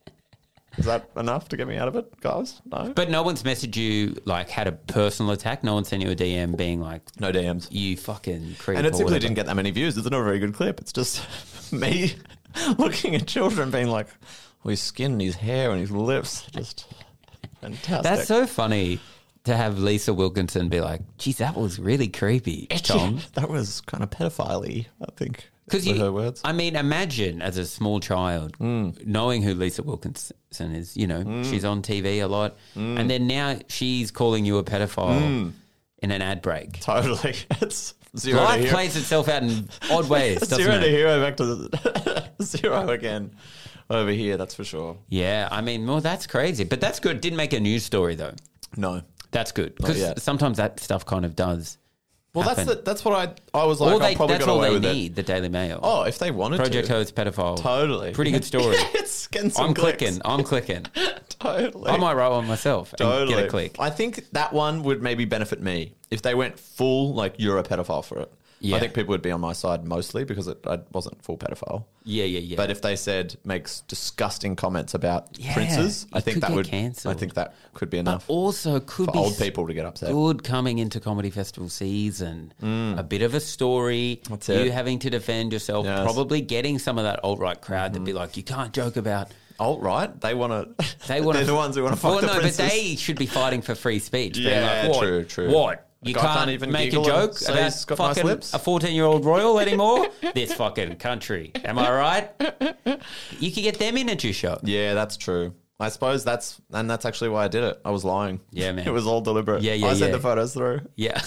S6: Is that enough to get me out of it, guys? No?
S7: But no one's messaged you, like, had a personal attack. No one sent you a D M being like,
S6: No D Ms.
S7: you fucking creep.
S6: And it
S7: or
S6: simply
S7: whatever.
S6: didn't get that many views. It's not a very good clip. It's just me looking at children being like, well, his skin and his hair and his lips, just fantastic.
S7: That's so funny to have Lisa Wilkinson be like, geez, that was really creepy, Tom.
S6: That was kind of pedophile-y, I think.
S7: Because
S6: were
S7: you,
S6: her words.
S7: I mean, imagine as a small child knowing who Lisa Wilkinson is. You know, she's on T V a lot, and then now she's calling you a pedophile in an ad break.
S6: Totally. It's zero to
S7: Life
S6: hero.
S7: plays itself out in odd ways, doesn't
S6: Zero to
S7: it?
S6: hero back to the zero again over here, that's for sure.
S7: Yeah, I mean, well, that's crazy, but that's good. Didn't make a news story though.
S6: No.
S7: That's good
S6: Not
S7: because
S6: yet.
S7: sometimes that stuff kind of does
S6: Well,
S7: happen.
S6: that's the, that's what I I was like.
S7: All they,
S6: I probably
S7: that's
S6: got
S7: all
S6: away
S7: they
S6: with
S7: need,
S6: it.
S7: the Daily Mail.
S6: Oh, if they wanted
S7: Project
S6: to,
S7: Host pedophile.
S6: totally,
S7: Pretty good story.
S6: it's getting some
S7: I'm
S6: clicks.
S7: clicking. I'm clicking.
S6: Totally,
S7: I might write one myself and
S6: totally
S7: get a click.
S6: I think that one would maybe benefit me if they went full like you're a pedophile for it.
S7: Yeah.
S6: I think people would be on my side mostly because it, I wasn't full pedophile.
S7: Yeah, yeah, yeah.
S6: But if they said makes disgusting comments about
S7: Yeah,
S6: princes, I
S7: you
S6: think
S7: could
S6: that
S7: get
S6: would.
S7: cancelled.
S6: I think that could be
S7: But
S6: enough
S7: also could
S6: for
S7: be
S6: old people to get upset.
S7: good coming into comedy festival season. A bit of a story.
S6: That's
S7: you
S6: it.
S7: having to defend yourself.
S6: Yes.
S7: Probably getting some of that alt right crowd to be like, you can't joke about.
S6: Alt right, they want to.
S7: They want
S6: They're the ones who want to fuck
S7: well,
S6: the
S7: no,
S6: princes.
S7: but they should be fighting for free speech. being
S6: Yeah,
S7: like, what?
S6: true, true.
S7: What? You
S6: guy
S7: can't,
S6: can't even
S7: make a
S6: giggle and
S7: joke
S6: say
S7: about
S6: he's got nice
S7: fucking
S6: lips?
S7: a fourteen-year-old royal anymore? This fucking country. Am I right? You could get them in at your show.
S6: Yeah, that's true. I suppose that's and that's actually why I did it. I was lying.
S7: Yeah, man.
S6: It was all deliberate.
S7: Yeah, yeah,
S6: I sent
S7: yeah.
S6: the photos through.
S7: Yeah.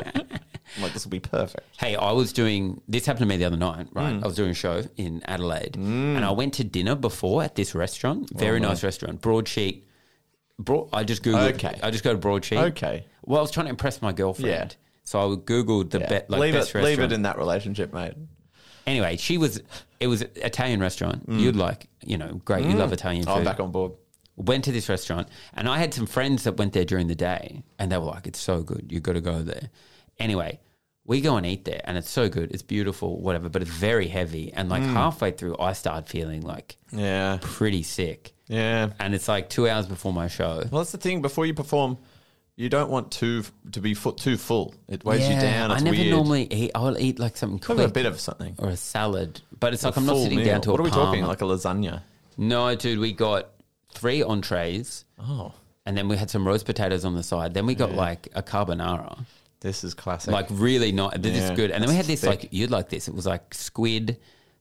S6: I'm like, this will be perfect.
S7: Hey, I was doing this happened to me the other night, right?
S6: Mm.
S7: I was doing a show in Adelaide, and I went to dinner before at this restaurant, very nice restaurant, Broadsheet. Broad, I just googled.
S6: Okay.
S7: I just go to Broadsheet.
S6: Okay.
S7: Well, I was trying to impress my girlfriend,
S6: Yeah.
S7: so I googled the
S6: Yeah.
S7: be, like
S6: leave
S7: best
S6: it.
S7: restaurant.
S6: Leave it in that relationship, mate.
S7: Anyway, she was. It was an Italian restaurant. You'd like, you know, great. You love Italian food.
S6: I'm back on board.
S7: Went to this restaurant, and I had some friends that went there during the day, and they were like, "It's so good. You got to go there." Anyway, we go and eat there, and it's so good. It's beautiful, whatever, but it's very heavy. And like halfway through, I start feeling like
S6: Yeah.
S7: pretty sick.
S6: Yeah.
S7: And it's like two hours before my show.
S6: Well, that's the thing. Before you perform, you don't want too to be fu- too full. It weighs you
S7: Yeah,
S6: down. It's
S7: I never
S6: weird.
S7: normally eat. I'll eat like something
S6: Probably
S7: quick
S6: a bit of something.
S7: or a salad, but it's like
S6: A
S7: I'm not
S6: full
S7: sitting
S6: meal.
S7: down to
S6: What
S7: a
S6: are we talking?
S7: Parma.
S6: Like a lasagna?
S7: No, dude, we got three entrees.
S6: Oh,
S7: And then we had some roast potatoes on the side. Then we got like a carbonara.
S6: this is classic.
S7: Like really not. This is
S6: Yeah,
S7: good. And then we had
S6: it's
S7: this
S6: thick.
S7: like you'd like this. It was like squid,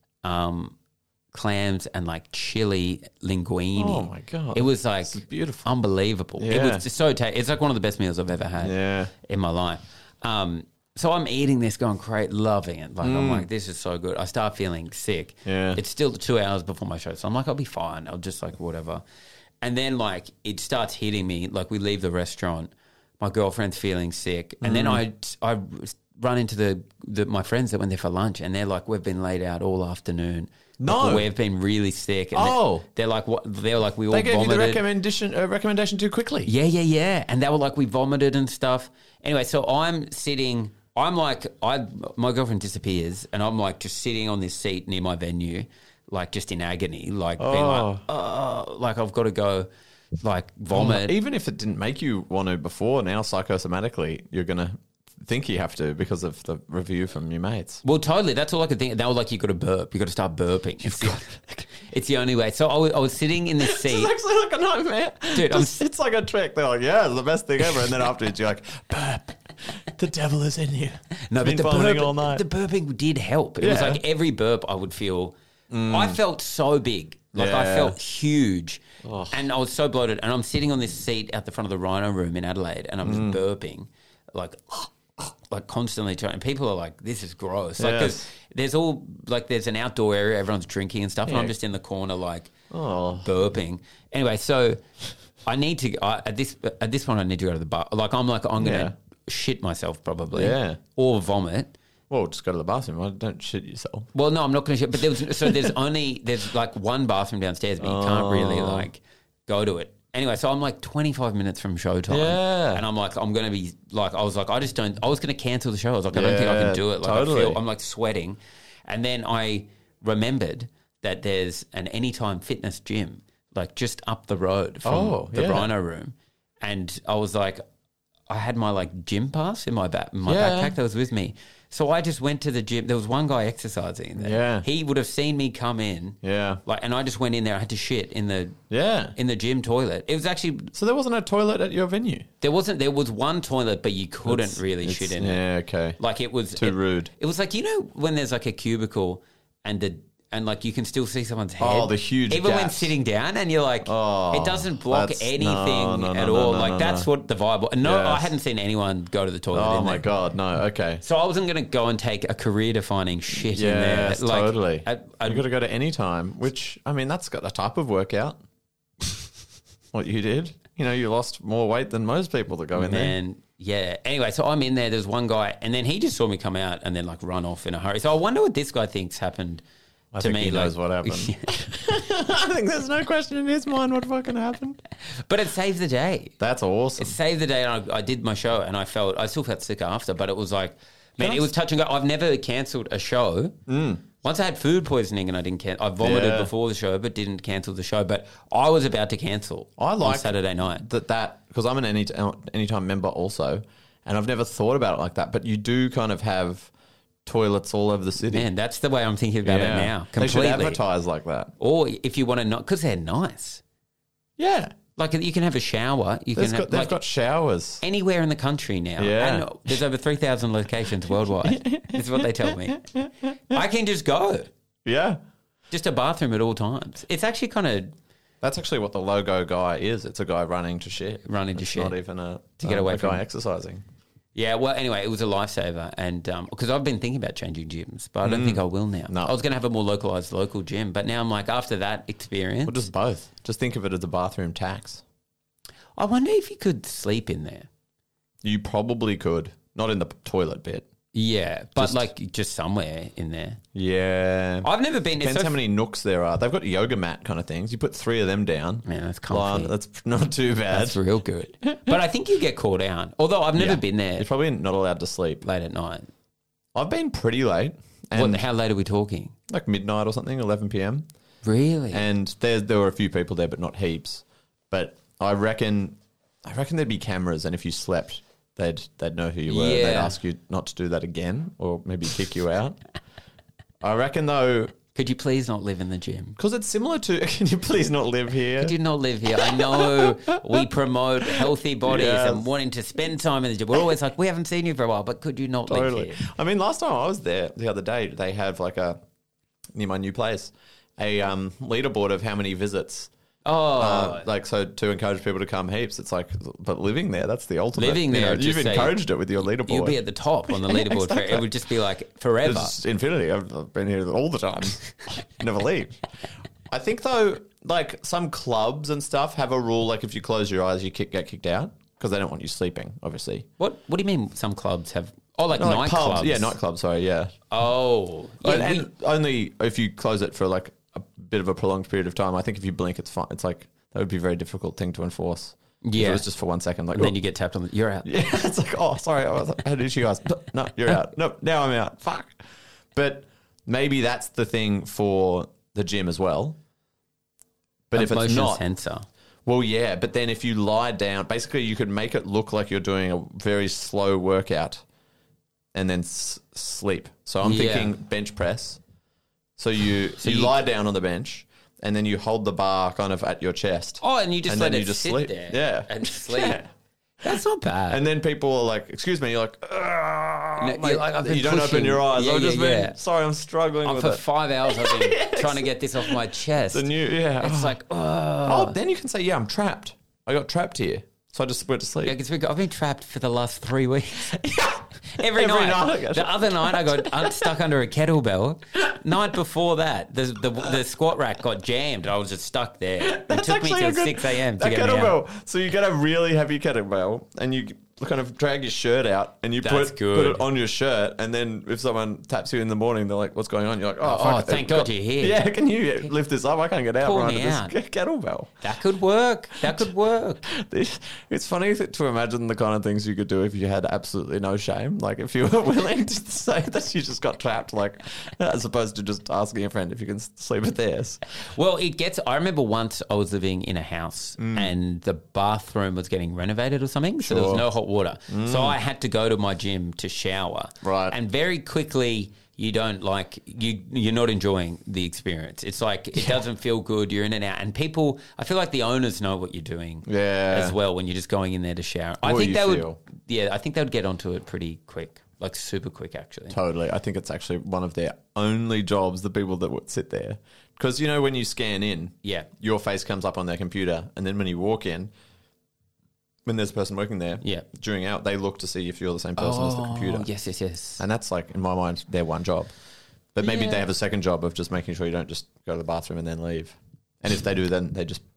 S7: um, clams, and like chili linguine.
S6: Oh, my God.
S7: It was like
S6: This is beautiful.
S7: unbelievable. It
S6: Yeah.
S7: was just so tasty. It's like one of the best meals I've ever had.
S6: Yeah.
S7: in my life. Um, so I'm eating this, going great, loving it. Like I'm like, this is so good. I start feeling sick.
S6: Yeah.
S7: It's still two hours before my show, so I'm like, I'll be fine. I'll just like whatever. And then like it starts hitting me. Like we leave the restaurant, my girlfriend's feeling sick, and then I I run into the, the my friends that went there for lunch, and they're like, we've been laid out all afternoon.
S6: No.
S7: we've been really sick. And
S6: Oh.
S7: they're, they're like, what? They're like, we all
S6: They gave
S7: vomited.
S6: you the recommendation uh, recommendation too quickly.
S7: Yeah, yeah, yeah. And they were like, we vomited and stuff. Anyway, so I'm sitting, I'm like, I my girlfriend disappears, and I'm like just sitting on this seat near my venue, like just in agony, like being like, oh, like I've got to go, like vomit.
S6: Even if it didn't make you want to before, now psychosomatically, you're going to think you have to because of the review from your mates.
S7: Well, totally. That's all I could think. They were like, you got to burp. You got to start burping. It's the, it's the only way. So I was, I was sitting in this seat.
S6: It's actually like a nightmare.
S7: Dude, I'm-
S6: Just- it's like a trick. They're like, yeah, it's the best thing ever. And then afterwards, you're like, burp. The devil is in you.
S7: No,
S6: It's been
S7: but the,
S6: vomiting
S7: burp,
S6: all night.
S7: the burping did help. It was
S6: Yeah.
S7: like every burp I would feel. I felt so big. Like I
S6: Yeah.
S7: felt huge. And I was so bloated. And I'm sitting on this seat at the front of the Rhino Room in Adelaide, and I'm just
S6: Mm.
S7: burping, like, like constantly trying. And people are like, this is gross. Like, 'cause
S6: Yes.
S7: there's all, like, there's an outdoor area, everyone's drinking and stuff, and
S6: Yeah.
S7: I'm just in the corner, like,
S6: Oh.
S7: burping. Anyway, so I need to, I, at this at this point, I need to go to the bar. Like, I'm like, I'm going to shit myself probably.
S6: Yeah.
S7: Or vomit.
S6: Well, just go to the bathroom. Well, don't shit yourself.
S7: Well, no, I'm not going to shit. But there was, so there's only, there's like one bathroom downstairs, but you can't really
S6: Oh.
S7: like go to it. Anyway, so I'm like twenty-five minutes from showtime.
S6: Yeah.
S7: And I'm like, I'm going to be like, I was like, I just don't, I was going to cancel the show. I was like, I don't think I
S6: Yeah,
S7: can do it. Like,
S6: totally.
S7: I feel, I'm like sweating. And then I remembered that there's an Anytime Fitness gym, like just up the road from
S6: Oh,
S7: the
S6: yeah.
S7: Rhino Room. And I was like, I had my like gym pass in my back, in my
S6: Yeah.
S7: backpack that was with me. So I just went to the gym. There was one guy exercising there.
S6: Yeah.
S7: He would have seen me come in.
S6: Yeah.
S7: Like, and I just went in there. I had to shit in the
S6: Yeah.
S7: in the gym toilet. It was actually
S6: So there wasn't a toilet at your venue?
S7: there wasn't there was one toilet, but you couldn't
S6: It's-
S7: really
S6: it's-
S7: shit in it.
S6: Yeah, okay.
S7: Like it was
S6: Too
S7: it,
S6: rude.
S7: It was like, you know when there's like a cubicle and the and like you can still see someone's head.
S6: Oh, the huge
S7: Even when
S6: gaps.
S7: sitting down, and you're like,
S6: Oh,
S7: it doesn't block
S6: that's-
S7: anything
S6: no, no,
S7: at
S6: no,
S7: all.
S6: no,
S7: like
S6: no,
S7: that's
S6: no.
S7: what the vibe. was. No, I
S6: Yes.
S7: hadn't seen anyone go to the toilet.
S6: Oh,
S7: in
S6: my
S7: there.
S6: God. No, okay.
S7: So I wasn't going to go and take a career-defining shit in there.
S6: Yes,
S7: Like,
S6: totally.
S7: I, I,
S6: You've got to go to any time, which, I mean, that's got the type of workout. What you did? you know, you lost more weight than most people that go in there.
S7: Man, yeah. Anyway, so I'm in there. There's one guy, and then he just saw me come out and then like run off in a hurry. So I wonder what this guy thinks happened
S6: I
S7: to
S6: think
S7: me.
S6: he knows
S7: like,
S6: what happened. I think there's no question in his mind what fucking happened.
S7: But it saved the day.
S6: That's awesome.
S7: It saved the day, and I, I did my show, and I felt I still felt sick after, but it was like, man,
S6: Can I
S7: it was touch and go. I've never cancelled a show. Mm. Once I had food poisoning and I didn't cancel. I vomited
S6: Yeah.
S7: before the show, but didn't cancel the show. But I was about to cancel.
S6: I like
S7: on Saturday night.
S6: that that because I'm an any anytime member also, and I've never thought about it like that. But you do kind of have toilets all over the city.
S7: Man, that's the way I'm thinking about
S6: Yeah.
S7: it now.
S6: They should
S7: Completely.
S6: advertise like that.
S7: Or if you want to not, because they're nice.
S6: Yeah,
S7: Like you can have a shower. You
S6: There's
S7: can
S6: got,
S7: have,
S6: they've
S7: like,
S6: got showers.
S7: anywhere in the country now.
S6: Yeah.
S7: And there's over three thousand locations worldwide. This is what they tell me. I can just go.
S6: Yeah,
S7: Just a bathroom at all times. It's actually kind of
S6: that's actually what the logo guy is. It's a guy running to shit.
S7: Running to
S6: it's
S7: shit.
S6: Not even a
S7: To get
S6: um,
S7: away
S6: a
S7: from
S6: guy
S7: it.
S6: exercising.
S7: Yeah, well, anyway, it was a lifesaver, and because I've been thinking about changing gyms, but I don't think I will now.
S6: No.
S7: I was going to have a more localized local gym, but now I'm like, after that experience,
S6: Well, just both. Just think of it as a bathroom tax.
S7: I wonder if you could sleep in there.
S6: You probably could, not in the toilet bit.
S7: Yeah, but
S6: Just-
S7: like just somewhere in there.
S6: Yeah,
S7: I've never been.
S6: depends
S7: so
S6: how many nooks there are. They've got yoga mat kind of things. You put three of them down.
S7: Man, that's
S6: Lie on-
S7: comfy.
S6: That's not too bad.
S7: That's real good. But I think you get called out. Although I've never
S6: Yeah.
S7: been there
S6: You're probably not allowed to sleep.
S7: late at night.
S6: I've been pretty late, and
S7: What, how late are we talking?
S6: like midnight or something, eleven p.m.
S7: Really?
S6: And there's there were a few people there, but not heaps. But I reckon, I reckon there'd be cameras, and if you slept, they'd they'd know who you were. They'd
S7: Yeah.
S6: ask you not to do that again, or maybe kick you out. I reckon though,
S7: Could you please not live in the gym?
S6: because it's similar to. Can you please not live here?
S7: Could you not live here? I know we promote healthy bodies
S6: Yes.
S7: and wanting to spend time in the gym. We're always like, we haven't seen you for a while, but could you not
S6: Totally.
S7: live here?
S6: I mean, last time I was there the other day, they have like a near my new place a um, leaderboard of how many visits.
S7: Oh,
S6: Uh, like so to encourage people to come heaps. It's like, but living there, that's the ultimate.
S7: Living
S6: you
S7: there,
S6: know, you've
S7: just say-
S6: encouraged it with your leaderboard.
S7: you'll be at the top on the
S6: Yeah,
S7: leaderboard. for,
S6: exactly.
S7: it would just be like forever.
S6: It's infinity. I've I've been here all the time. Never leave. I think though, like some clubs and stuff have a rule. Like if you close your eyes, you kick, get kicked out because they don't want you sleeping. Obviously,
S7: What What do you mean? Some clubs have? Oh, like
S6: No, like
S7: nightclubs.
S6: pubs. Yeah, nightclubs. Sorry, yeah.
S7: Oh, yeah.
S6: and,
S7: we-
S6: and only if you close it for like a bit of a prolonged period of time. I think if you blink, it's fine. It's like that would be a very difficult thing to enforce. If
S7: Yeah.
S6: it was just for one second. Like
S7: and then
S6: oh.
S7: you get tapped on. The, you're out.
S6: Yeah, it's like, oh, sorry, I was- I had an issue, guys. No, you're out. No, now I'm out. Fuck. But maybe that's the thing for the gym as well. But
S7: A
S6: if it's
S7: motion
S6: not,
S7: sensor.
S6: well, yeah. But then if you lie down, basically you could make it look like you're doing a very slow workout, and then s- sleep. So I'm
S7: Yeah.
S6: thinking bench press. So you
S7: So
S6: you,
S7: you-
S6: lie down on the bench, and then you hold the bar kind of at your chest.
S7: Oh, and you just
S6: And
S7: let
S6: then
S7: it
S6: you just
S7: sit
S6: sleep.
S7: there.
S6: Yeah.
S7: and sleep.
S6: Yeah.
S7: That's not bad.
S6: And then people are like, "Excuse me," you're like, "Ugh,
S7: No,
S6: mate,"
S7: you're like, I've been
S6: you don't open
S7: pushing.
S6: your eyes.
S7: Yeah,
S6: I've just
S7: yeah,
S6: been
S7: yeah.
S6: sorry. I'm struggling
S7: Oh,
S6: with
S7: for
S6: it.
S7: five hours I've been trying to get this off my chest.
S6: The new, yeah.
S7: It's
S6: oh.
S7: like, oh.
S6: oh, then you can say, "Yeah, I'm trapped. I got trapped here, so I just went to sleep."
S7: Yeah, 'cause we got- I've been trapped for the last three weeks.
S6: Every
S7: Every, night.
S6: night I get
S7: The other night I got un- stuck under a kettlebell. Night before that, the, the the squat rack got jammed. I was just stuck there. It
S6: That's
S7: took me
S6: actually
S7: till
S6: a good-
S7: six a.m. to
S6: a
S7: get me out.
S6: kettlebell. So you get a really heavy kettlebell, and you kind of drag your shirt out, and you
S7: That's
S6: put
S7: good.
S6: put it on your shirt, and then if someone taps you in the morning, they're like, "What's going on?" You're like, "Oh,
S7: Oh,
S6: fuck,
S7: thank
S6: I've
S7: God
S6: got-
S7: you're here."
S6: Yeah, can you lift this up? I can't get out
S7: Pull
S6: from
S7: me
S6: under
S7: out.
S6: this kettlebell."
S7: That could work. That could work.
S6: It's funny to imagine the kind of things you could do if you had absolutely no shame. Like if you were willing to say that you just got trapped, like as opposed to just asking a friend if you can sleep at theirs.
S7: Well, it gets. I remember once I was living in a house and the bathroom was getting renovated or something, so there was
S6: Sure.
S7: no hot water. So I had to go to my gym to shower.
S6: Right.
S7: And very quickly, you don't like you. You're not enjoying the experience. It's like it doesn't feel good. You're in and out, and people. I feel like the owners know what you're doing.
S6: Yeah.
S7: As well, when you're just going in there to shower. I
S6: What
S7: think
S6: you
S7: they
S6: feel.
S7: would. Yeah, I think they would get onto it pretty quick, like super quick, actually.
S6: Totally. I think it's actually one of their only jobs, the people that would sit there. Because, you know, when you scan in,
S7: Yeah.
S6: your face comes up on their computer. And then when you walk in, when there's a person working there,
S7: Yeah.
S6: during out, they look to see if you're the same person as the computer.
S7: Oh, yes, yes, yes.
S6: And that's like, in my mind, their one job. But maybe
S7: Yeah.
S6: they have a second job of just making sure you don't just go to the bathroom and then leave. And if they do, then they just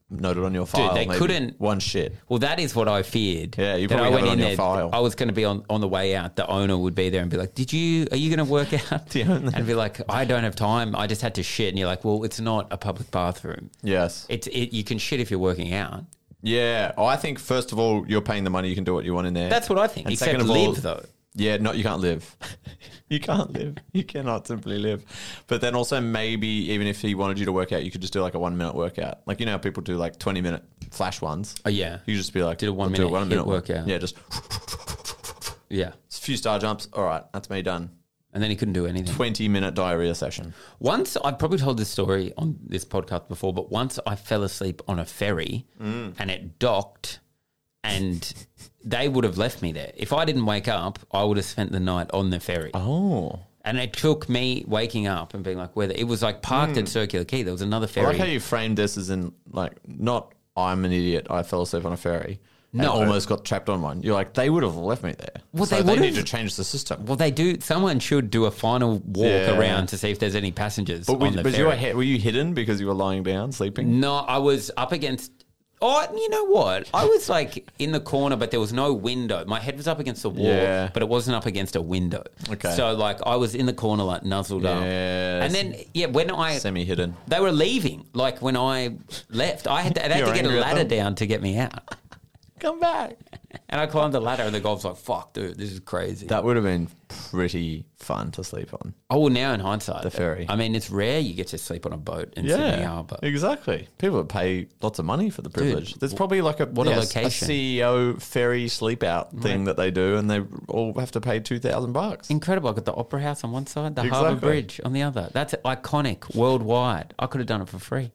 S6: noted on your file.
S7: they
S6: maybe
S7: couldn't-
S6: one shit.
S7: Well, that is what I feared.
S6: Yeah, you
S7: That
S6: probably
S7: I
S6: have
S7: went
S6: it on
S7: in
S6: your
S7: there.
S6: file.
S7: I was going to be on, on the way out. The owner would be there and be like, "Did you? Are you going to work out?"
S6: The owner.
S7: And be like, "I don't have time. I just had to shit." And you're like, "Well, it's not a public bathroom.
S6: Yes.
S7: It's it. You can shit if you're working out."
S6: Yeah. Oh, I think first of all, you're paying the money. You can do what you want in there.
S7: That's what I think.
S6: And
S7: Except
S6: second of all-
S7: live though.
S6: Yeah, no, you can't live. You can't live. You cannot simply live. But then also maybe even if he wanted you to work out, you could just do like a one minute workout. Like, you know how people do like twenty minute flash ones?
S7: Oh yeah.
S6: You just be like,
S7: Did a one
S6: do
S7: minute hit
S6: one.
S7: workout.
S6: Yeah, just
S7: Yeah.
S6: a few star jumps. All right, that's me done.
S7: And then he couldn't do anything.
S6: twenty minute diarrhea session.
S7: Once, I've probably told this story on this podcast before, but once I fell asleep on a ferry
S6: Mm.
S7: and it docked and they would have left me there. If I didn't wake up, I would have spent the night on the ferry.
S6: Oh.
S7: And it took me waking up and being like, whether it was like parked at Circular Quay. There was another
S6: I
S7: ferry.
S6: like how you framed this as in like, not I'm an idiot, I fell asleep on a ferry. And
S7: No.
S6: almost got trapped on one. You're like, they would have left me there.
S7: Well,
S6: so
S7: they
S6: they,
S7: would
S6: need
S7: have.
S6: to change the system.
S7: Well, they do. Someone should do a final walk
S6: Yeah.
S7: around to see if there's any passengers
S6: But were,
S7: on the
S6: was
S7: ferry.
S6: you, were you hidden because you were lying down sleeping?
S7: No, I was up against. Oh, you know what? I was like in the corner, but there was no window. My head was up against the wall,
S6: Yeah.
S7: but it wasn't up against a window.
S6: Okay.
S7: So like I was in the corner, like nuzzled up.
S6: Yes.
S7: And then yeah, when I
S6: Semi hidden.
S7: they were leaving, like when I left, I had to, they had
S6: You're
S7: to get a
S6: angry at
S7: ladder
S6: them?
S7: down to get me out.
S6: Come back.
S7: And I climbed the ladder, and the guy was like, "Fuck, dude, this is crazy."
S6: That would have been pretty fun to sleep on.
S7: oh, well, now in hindsight,
S6: The ferry.
S7: I mean, it's rare you get to sleep on a boat in Sydney Harbour.
S6: exactly. People would pay lots of money for the privilege. There's probably like a
S7: what a
S6: yes,
S7: location.
S6: C E O ferry sleep out thing that they do, and they all have to pay two thousand bucks.
S7: Incredible. I got the Opera House on one side, the Harbour
S6: Exactly.
S7: Bridge on the other. That's iconic worldwide. I could have done it for free.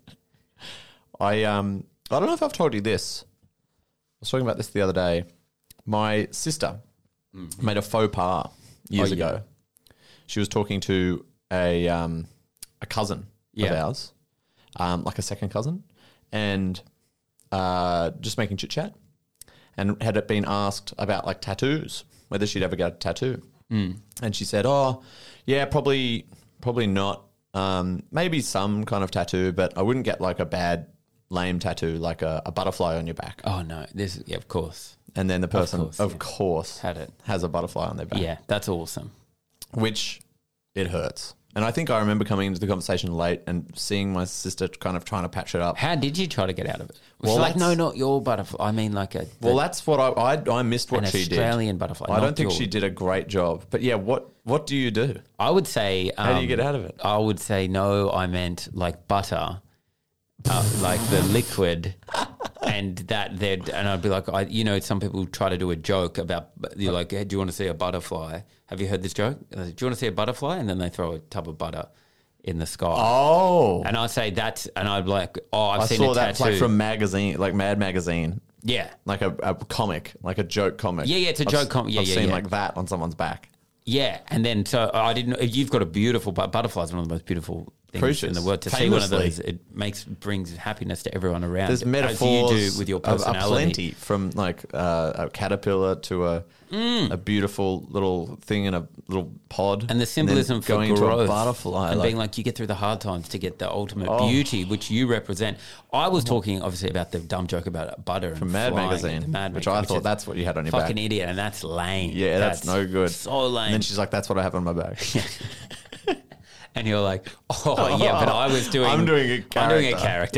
S6: I um I don't know if I've told you this. I was talking about this the other day. My sister made a faux pas years
S7: Oh, yeah.
S6: ago. She was talking to a um, a cousin
S7: Yeah.
S6: of ours, um, like a second cousin, and uh, just making chit chat. And had it been asked about like tattoos, whether she'd ever get a tattoo, mm. and she said, "Oh, yeah, probably, probably not. Um, maybe some kind of tattoo, but I wouldn't get like a bad, lame tattoo, like a, a butterfly on your back."
S7: Oh, no. This, yeah, of course.
S6: And then the person, of
S7: course,
S6: course,
S7: yeah. Had it.
S6: has a butterfly on their back,
S7: Yeah, that's awesome.
S6: which it hurts. And I think I remember coming into the conversation late and seeing my sister kind of trying to patch it up.
S7: How did you try to get out of it? Was
S6: Well,
S7: she like, no,
S6: that's-
S7: not your butterfly. I mean, like a
S6: Well,
S7: the-
S6: that's what I I, I missed what
S7: an
S6: she did.
S7: Australian butterfly.
S6: I don't
S7: not
S6: think
S7: your-
S6: she did a great job. But yeah, what what do you do?
S7: I would say. Um,
S6: How do you get out of it?
S7: I would say no. I meant like butter, uh, like the liquid, and that they'd and I'd be like, I, you know, some people try to do a joke about you're like, hey, do you want to see a butterfly? Have you heard this joke? Do you want to see a butterfly? And then they throw a tub of butter in the sky.
S6: Oh,
S7: And I'd say that's, and I'd be like, oh, I've
S6: I
S7: seen
S6: saw
S7: a
S6: that
S7: tattoo.
S6: like from magazine, like Mad Magazine,
S7: yeah.
S6: like a, a comic, like a joke comic.
S7: Yeah, yeah, it's a
S6: I've
S7: joke
S6: s-
S7: comic. Yeah,
S6: I've
S7: yeah,
S6: seen
S7: yeah.
S6: like that on someone's back.
S7: Yeah, and then so I didn't. You've got a beautiful but butterflies, are one of the most beautiful things
S6: Creatures.
S7: in the world. To see one of
S6: Famously.
S7: those, it makes brings happiness to everyone around.
S6: There's
S7: as
S6: metaphors
S7: you do with your
S6: of-
S7: personality.
S6: Of plenty, from like uh, a caterpillar to a a beautiful little thing in a little pod,
S7: And the symbolism
S6: then
S7: for
S6: going
S7: growth,
S6: into a butterfly,
S7: and
S6: like,
S7: being like you get through the hard times to get the ultimate
S6: Oh.
S7: beauty, which you represent. I was talking obviously about the dumb joke about butter
S6: from
S7: and
S6: Mad
S7: flying,
S6: Magazine,
S7: the Mad
S6: which
S7: Mag-
S6: I thought
S7: is
S6: that's what you had on your
S7: fucking
S6: back.
S7: idiot, and that's lame.
S6: Yeah, that's, no good.
S7: So lame.
S6: And then she's like, "That's what I have on my back."
S7: And you're like, oh yeah, but I was doing.
S6: I'm doing a
S7: I'm doing a character.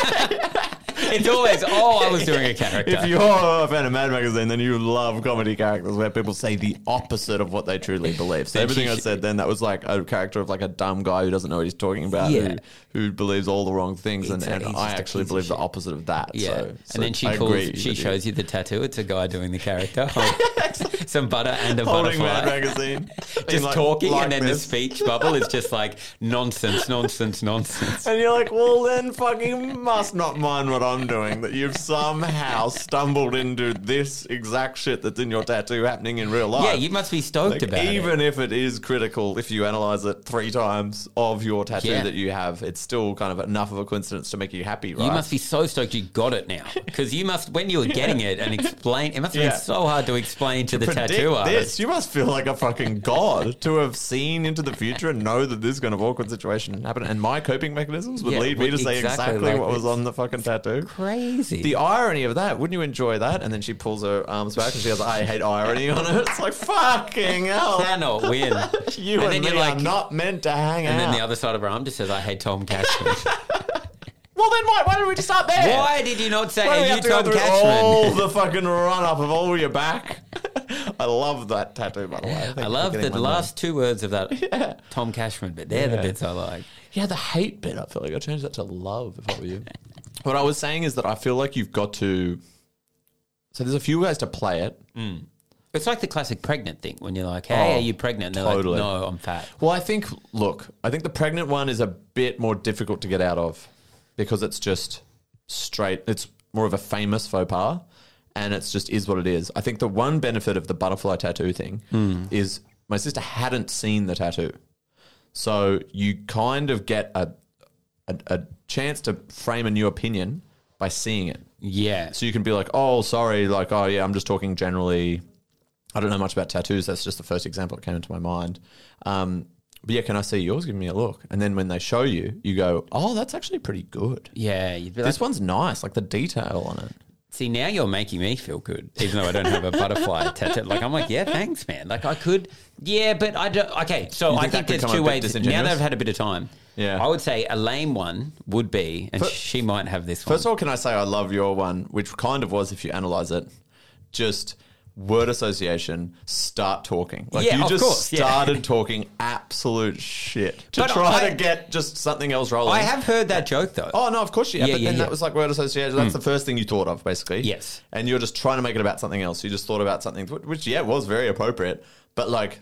S7: It's always, oh, I was doing a character.
S6: If you're a fan of Mad Magazine, then you love comedy characters where people say the opposite of what they truly believe. So
S7: Then
S6: everything
S7: she
S6: I
S7: sh-
S6: said then, that was like a character of like a dumb guy who doesn't know what he's talking about,
S7: Yeah.
S6: who, who believes all the wrong things, and,
S7: Exactly.
S6: and
S7: He's
S6: I
S7: just a
S6: actually
S7: piece of
S6: believe the
S7: shit.
S6: opposite of that.
S7: Yeah,
S6: So, so
S7: and then she
S6: I
S7: calls.
S6: agree
S7: She
S6: with
S7: shows you the tattoo. It's a guy doing the character, some butter and a
S6: holding
S7: butterfly.
S6: Mad Magazine,
S7: Just
S6: being like-
S7: talking,
S6: like
S7: and then
S6: this.
S7: the speech bubble is just like nonsense, nonsense, nonsense.
S6: And you're like, well, then fucking must not mind what I'm doing. That you've somehow stumbled into this exact shit that's in your tattoo happening in real life.
S7: Yeah, you must be stoked
S6: Like,
S7: about
S6: even
S7: it.
S6: if it is critical, if you analyze it three times of your tattoo
S7: Yeah.
S6: that you have, it's still kind of enough of a coincidence to make you happy, right?
S7: You must be so stoked you got it now, because you must when you were getting it and explain. It must have
S6: Yeah.
S7: been so hard to explain to, the
S6: predict
S7: tattoo
S6: this.
S7: artist.
S6: You must feel like a fucking god to have seen into the future and know that this kind of awkward situation happened. And my coping mechanisms would
S7: Yeah,
S6: lead me
S7: well,
S6: to say
S7: exactly
S6: exactly
S7: like
S6: what was
S7: it's
S6: on the fucking tattoo.
S7: crazy.
S6: The irony of that, wouldn't you enjoy that? And then she pulls her arms back and she goes, I hate irony on it. It's like, fucking hell.
S7: Cannot win.
S6: You and, and me are not meant to hang
S7: and
S6: out.
S7: then the other side of her arm just says, I hate Tom Cashman.
S6: Well, then why, why did we just start there?
S7: Why did you not say,
S6: Why do we
S7: hey,
S6: have
S7: you
S6: to go
S7: Tom
S6: through
S7: Cashman?
S6: all the fucking run up of all your back? I love that tattoo, by the way. Thank
S7: I
S6: you
S7: love
S6: for
S7: the
S6: getting my
S7: last two words of that
S6: Yeah.
S7: Tom Cashman bit. They're the
S6: Yeah.
S7: bits I like.
S6: Yeah, the hate bit, I feel like I changed that to love if I were you. What I was saying is that I feel like you've got to... So there's a few ways to play it.
S7: It's like the classic pregnant thing when you're like, hey,
S6: Oh,
S7: are you pregnant? And they're
S6: totally.
S7: like, no, I'm fat.
S6: Well, I think, look, I think the pregnant one is a bit more difficult to get out of because it's just straight, it's more of a famous faux pas and it's just is what it is. I think the one benefit of the butterfly tattoo thing is my sister hadn't seen the tattoo. So you kind of get a, a, a chance to frame a new opinion by seeing it.
S7: Yeah.
S6: So you can be like, oh, sorry, like, oh, yeah, I'm just talking generally. I don't know much about tattoos. That's just the first example that came into my mind. Um, but yeah, can I see yours? Give me a look. And then when they show you, you go, oh, that's actually pretty good.
S7: Yeah. You'd be like,
S6: This one's nice, like the detail on it.
S7: see, now you're making me feel good, even though I don't have a butterfly tattoo. Like, I'm like, yeah, thanks, man. Like, I could, yeah, but I don't, okay, so
S6: You
S7: I
S6: think
S7: think
S6: that could
S7: there's
S6: come
S7: two
S6: a bit
S7: ways. Now
S6: disingenuous?
S7: that I've had a bit of time,
S6: Yeah.
S7: I would say a lame one would be, and
S6: Fir-
S7: she might have this one.
S6: First of all, can I say I love your one, which kind of was, if you analyze it, just word association, start talking. Like
S7: Yeah,
S6: you
S7: of
S6: just
S7: course, yeah.
S6: started talking absolute shit to
S7: But
S6: try
S7: I-
S6: to get just something else rolling.
S7: I have heard that joke, though.
S6: Oh, no, of course you have.
S7: Yeah,
S6: but
S7: yeah,
S6: then
S7: yeah.
S6: that was like word association. That's the first thing you thought of, basically.
S7: Yes.
S6: And you're just trying to make it about something else. You just thought about something, which, yeah, was very appropriate. But like,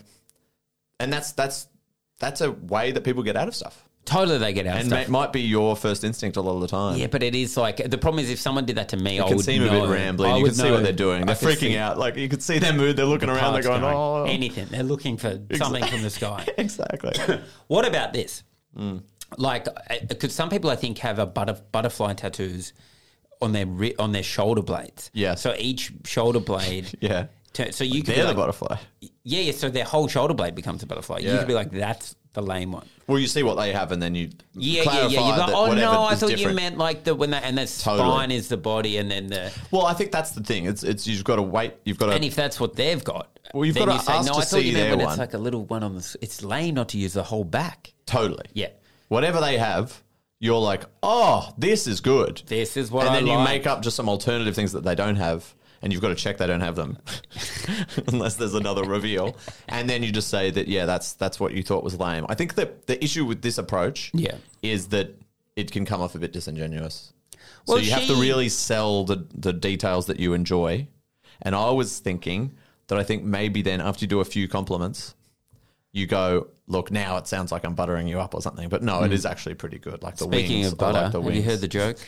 S6: and that's that's that's a way that people get out of stuff.
S7: Totally, they get out of
S6: And
S7: stuff.
S6: it might be your first instinct a lot of the time.
S7: Yeah, but it is like, the problem is if someone did that to me,
S6: It
S7: I
S6: can
S7: would
S6: seem
S7: know.
S6: a bit rambling.
S7: I
S6: You
S7: would
S6: can see
S7: know.
S6: what they're doing. They're
S7: I could
S6: freaking
S7: see
S6: out. Like you could see their mood. They're looking around. They're
S7: parts
S6: going, oh.
S7: anything. They're looking for something from the sky.
S6: Exactly.
S7: What about this?
S6: Mm.
S7: Like, because some people I think have a butter, butterfly tattoos on their ri- on their shoulder blades.
S6: Yeah.
S7: So each shoulder blade.
S6: Yeah.
S7: to- so you could
S6: They're
S7: be
S6: the
S7: like,
S6: butterfly.
S7: yeah, yeah. So their whole shoulder blade becomes a butterfly. You
S6: Yeah.
S7: could be like, that's the lame one.
S6: Well, you see what they have, and then you
S7: Yeah,
S6: clarify
S7: yeah, yeah. You're like,
S6: that
S7: oh
S6: whatever
S7: no, I
S6: is
S7: thought you
S6: different.
S7: meant like the when that and the
S6: Totally.
S7: spine is the body, and then the
S6: Well, I think that's the thing. It's it's you've got to wait. You've got to.
S7: and if that's what they've got,
S6: Well, you've
S7: then
S6: got
S7: you
S6: to
S7: say,
S6: ask
S7: no,
S6: to
S7: I thought
S6: see
S7: you meant
S6: their
S7: when
S6: one.
S7: it's like a little one on the. s- It's lame not to use the whole back.
S6: Totally.
S7: Yeah.
S6: Whatever they have, you're like, oh, this is good.
S7: This is what
S6: and
S7: I
S6: then you
S7: like.
S6: make up just some alternative things that they don't have, and you've got to check they don't have them, unless there's another reveal. And then you just say that, yeah, that's that's what you thought was lame. I think that the issue with this approach,
S7: Yeah.
S6: is that it can come off a bit disingenuous.
S7: Well,
S6: so you have to
S7: she-
S6: really sell the the details that you enjoy. And I was thinking that I think maybe then after you do a few compliments, you go, look, now it sounds like I'm buttering you up or something. But no, it is actually pretty good. Like the
S7: Speaking
S6: wings.
S7: of butter,
S6: I like the
S7: have
S6: wings.
S7: you heard the joke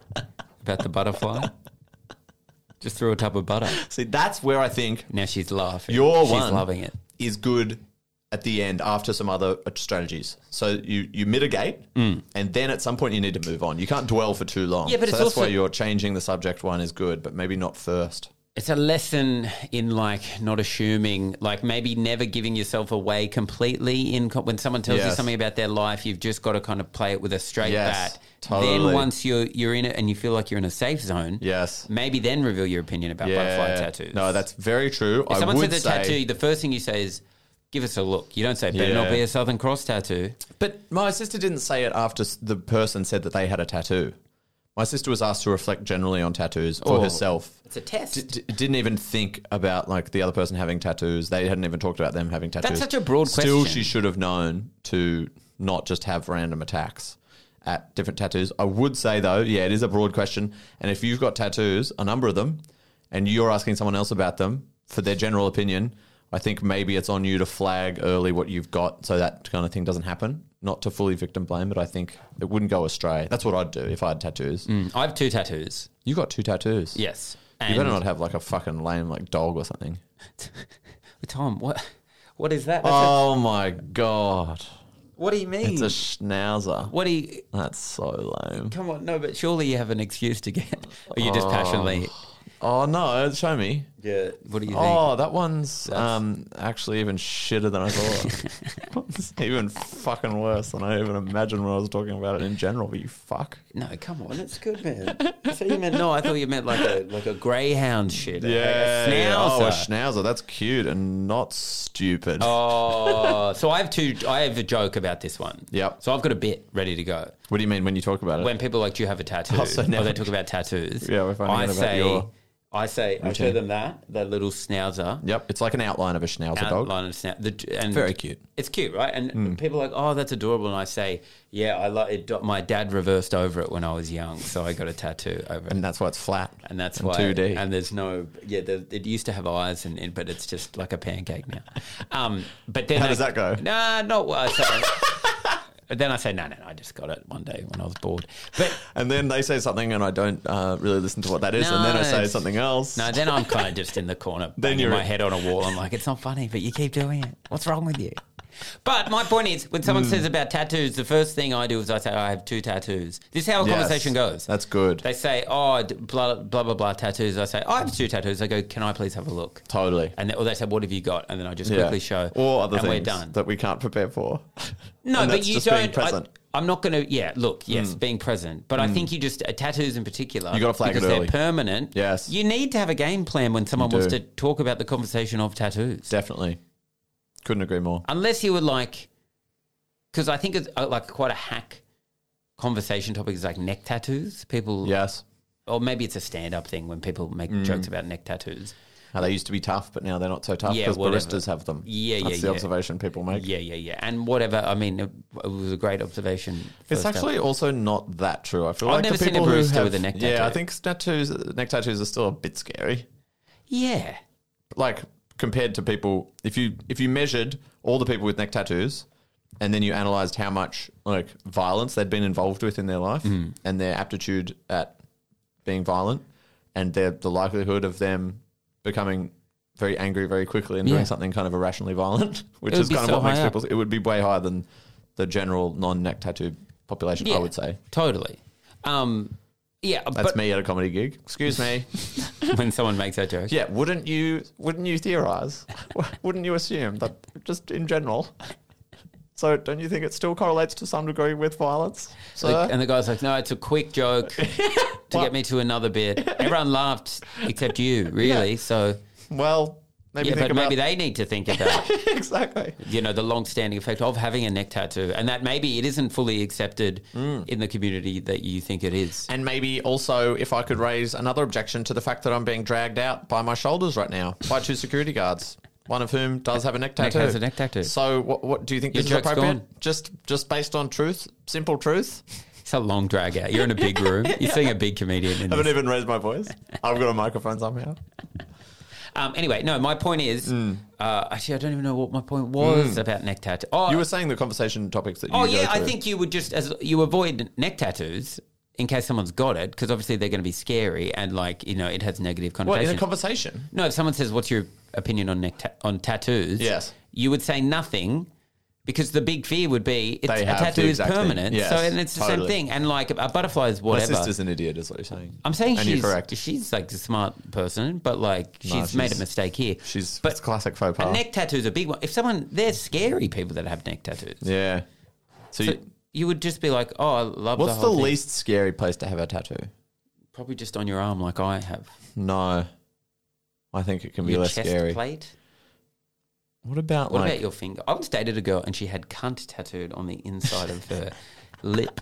S7: about the butterfly? Just threw a tub of butter.
S6: See, that's where I think
S7: Now she's laughing.
S6: your
S7: she's
S6: one
S7: loving it.
S6: is good at the end after some other strategies. So you, you mitigate, and then at some point you need to move on. You can't dwell for too long.
S7: Mm. Yeah, but
S6: so
S7: it's
S6: that's
S7: also-
S6: why you're changing the subject one is good, but maybe not first.
S7: It's a lesson in like not assuming, like maybe never giving yourself away completely. In co- when someone tells you
S6: Yes.
S7: something about their life, you've just got to kind of play it with a straight
S6: Yes,
S7: bat.
S6: totally.
S7: Then once you're you're in it and you feel like you're in a safe zone,
S6: Yes.
S7: maybe then reveal your opinion about butterfly tattoos.
S6: No, that's very true.
S7: if
S6: I
S7: someone
S6: would
S7: says a
S6: say,
S7: tattoo, the first thing you say is, "Give us a look." You don't say, "Better not
S6: Yeah.
S7: be a Southern Cross tattoo."
S6: But my sister didn't say it after s- the person said that they had a tattoo. My sister was asked to reflect generally on tattoos for
S7: Oh.
S6: herself.
S7: It's a test.
S6: D- d- didn't even think about like the other person having tattoos. They hadn't even talked about them having tattoos.
S7: such a broad
S6: Still,
S7: question.
S6: she should have known to not just have random attacks at different tattoos. I would say though, yeah, it is a broad question. And if you've got tattoos, a number of them, and you're asking someone else about them for their general opinion, I think maybe it's on you to flag early what you've got so that kind of thing doesn't happen. Not to fully victim blame, but I think it wouldn't go astray. That's what I'd do if I had tattoos.
S7: Mm, I have two tattoos.
S6: You got two tattoos.
S7: Yes.
S6: You better not have like a fucking lame like dog or something.
S7: Tom, what? What is that? That's a-
S6: Oh my god.
S7: what do you mean?
S6: It's a schnauzer.
S7: what do you?
S6: That's so lame.
S7: Come on, no, but surely you have an excuse to get, or you just passionally.
S6: Oh, no, show me.
S7: Yeah. What do you think?
S6: Oh, that one's
S7: That's-
S6: um, actually even shitter than I thought. It's even fucking worse than I even imagined when I was talking about it in general, but you fuck.
S7: No, come on, it's good, man. So you meant no? I thought you meant like a like a greyhound shit. a-
S6: Yeah.
S7: a
S6: yeah. Oh, a
S7: schnauzer.
S6: schnauzer. That's cute and not stupid.
S7: Oh, so I have two. I have a joke about this one.
S6: Yep.
S7: So I've got a bit ready to go.
S6: What do you mean when you talk about it?
S7: When people are like, do you have a tattoo?
S6: Oh, so now-
S7: or they talk about tattoos.
S6: Yeah, we're finding
S7: I
S6: out about
S7: say,
S6: your
S7: I say, I show
S6: routine.
S7: them that that little schnauzer.
S6: Yep, it's like an outline of a schnauzer dog.
S7: Outline of snout. The, and
S6: Very cute.
S7: It's cute, right? And people are like, oh, that's adorable. And I say, yeah, I like it. My dad reversed over it when I was young, so I got a tattoo over it.
S6: And that's why it's flat.
S7: And that's
S6: and
S7: why,
S6: two D.
S7: and there's no, yeah, there, it used to have eyes, and, and but it's just like a pancake now. Um, but then
S6: How
S7: I-
S6: does that go?
S7: Nah, not well. So, but then I say, no, no, no, I just got it one day when I was bored. But
S6: And then they say something and I don't uh, really listen to what that is. and then I
S7: No,
S6: say
S7: it's-
S6: something else.
S7: no, then I'm kind of just in the corner,
S6: Then
S7: banging
S6: you're-
S7: my head on a wall. I'm like, it's not funny, but you keep doing it. What's wrong with you? But my point is, when someone says about tattoos, the first thing I do is I say, I have two tattoos. This is how a
S6: Yes,
S7: conversation goes.
S6: That's good.
S7: They say, oh, d- blah, blah, blah, blah, tattoos. I say, I have two tattoos. They go, can I please have a look?
S6: Totally.
S7: And they, or they say, what have you got? And then I just
S6: Yeah.
S7: quickly show.
S6: Or other
S7: and
S6: things
S7: we're done.
S6: that we can't prepare for.
S7: No,
S6: And
S7: but
S6: that's
S7: you
S6: just
S7: don't.
S6: being present.
S7: I, I'm not going to. Yeah, look, yes, being present. But I think you just uh, tattoos in particular.
S6: You gotta flag it
S7: because
S6: early.
S7: they're permanent.
S6: Yes.
S7: you need to have a game plan when someone
S6: You
S7: wants
S6: do.
S7: to talk about the conversation of tattoos.
S6: Definitely. Couldn't agree more.
S7: Unless you were like, because I think it's uh, like quite a hack conversation topic is like neck tattoos. People,
S6: Yes.
S7: or maybe it's a stand-up thing when people make
S6: Mm.
S7: jokes about neck tattoos.
S6: How they used to be tough, but now they're not so tough
S7: Yeah,
S6: because
S7: whatever.
S6: baristas have them.
S7: Yeah, yeah,
S6: That's the
S7: yeah.
S6: observation people make.
S7: Yeah, yeah, yeah, and whatever. I mean, it, it was a great observation.
S6: It's
S7: first up.
S6: actually also not that true. I feel
S7: I've
S6: like
S7: never
S6: the
S7: seen a
S6: people who
S7: barista
S6: have,
S7: with a neck
S6: Yeah,
S7: tattoo.
S6: I think tattoos, neck tattoos are still a bit scary.
S7: yeah.
S6: Like compared to people, if you if you measured all the people with neck tattoos, and then you analysed how much like violence they'd been involved with in their life,
S7: Mm.
S6: and their aptitude at being violent, and their the likelihood of them becoming very angry very quickly and
S7: Yeah.
S6: doing something kind of irrationally violent, which
S7: It would
S6: is
S7: be
S6: kind
S7: so
S6: of what makes
S7: high up.
S6: people. It would be way higher than the general non-neck tattoo population. I would say
S7: Totally. Um, yeah,
S6: that's
S7: but
S6: me at a comedy gig. Excuse me.
S7: when someone makes that joke.
S6: Yeah, wouldn't you? Wouldn't you theorize? Wouldn't you assume that just in general? So don't you think it still correlates to some degree with violence? So
S7: Like, and the guy's like, no, it's a quick joke to get me to another bit. Everyone laughed except you, really. So,
S6: well, maybe
S7: yeah,
S6: think
S7: but
S6: about
S7: maybe they need to think about,
S6: exactly.
S7: you know, the long-standing effect of having a neck tattoo, and that maybe it isn't fully accepted in the community that you think it is.
S6: And maybe also, if I could raise another objection to the fact that I'm being dragged out by my shoulders right now by two security guards, one of whom does have a neck
S7: Nick
S6: tattoo.
S7: has a neck tattoo.
S6: So, what, what do you think
S7: Your
S6: this is
S7: joke's
S6: appropriate?
S7: gone.
S6: Just, just based on truth, simple truth.
S7: It's a long drag out. You're in a big room. You're seeing a big comedian in
S6: I haven't
S7: this.
S6: even raised my voice. I've got a microphone somehow.
S7: Um, anyway, no, my point is, uh, actually, I don't even know what my point was about neck tattoo. Oh,
S6: You were saying the conversation topics that you
S7: Oh
S6: go
S7: yeah, I
S6: to.
S7: think you would just as you avoid neck tattoos in case someone's got it because obviously they're going to be scary and like you know it has negative
S6: What, in
S7: connotations.
S6: a conversation?
S7: no, if someone says, "What's your opinion on neck ta- on tattoos?"
S6: Yes.
S7: you would say nothing because the big fear would be it's,
S6: They
S7: a
S6: have
S7: tattoo
S6: the
S7: is
S6: exact thing.
S7: permanent.
S6: Yes,
S7: so and it's the same
S6: totally.
S7: thing. And like a butterfly is
S6: My
S7: whatever.
S6: sister's an idiot, is what you're saying.
S7: I'm saying
S6: and
S7: she's
S6: you're correct.
S7: she's like a smart person, but like she's,
S6: No, she's-
S7: made a mistake here.
S6: She's
S7: but
S6: it's classic faux
S7: a
S6: pas.
S7: neck tattoo is a big one. If someone they're scary people that have neck tattoos.
S6: Yeah. So,
S7: So
S6: you,
S7: you would just be like, oh, I love
S6: what's
S7: the,
S6: the,
S7: whole thing.
S6: least scary place to have a tattoo?
S7: Probably just on your arm, like I have.
S6: No. I think it can be
S7: Your
S6: less
S7: chest
S6: scary.
S7: plate.
S6: What about
S7: What
S6: like
S7: about your finger? I once dated a girl and she had cunt tattooed on the inside of her lip.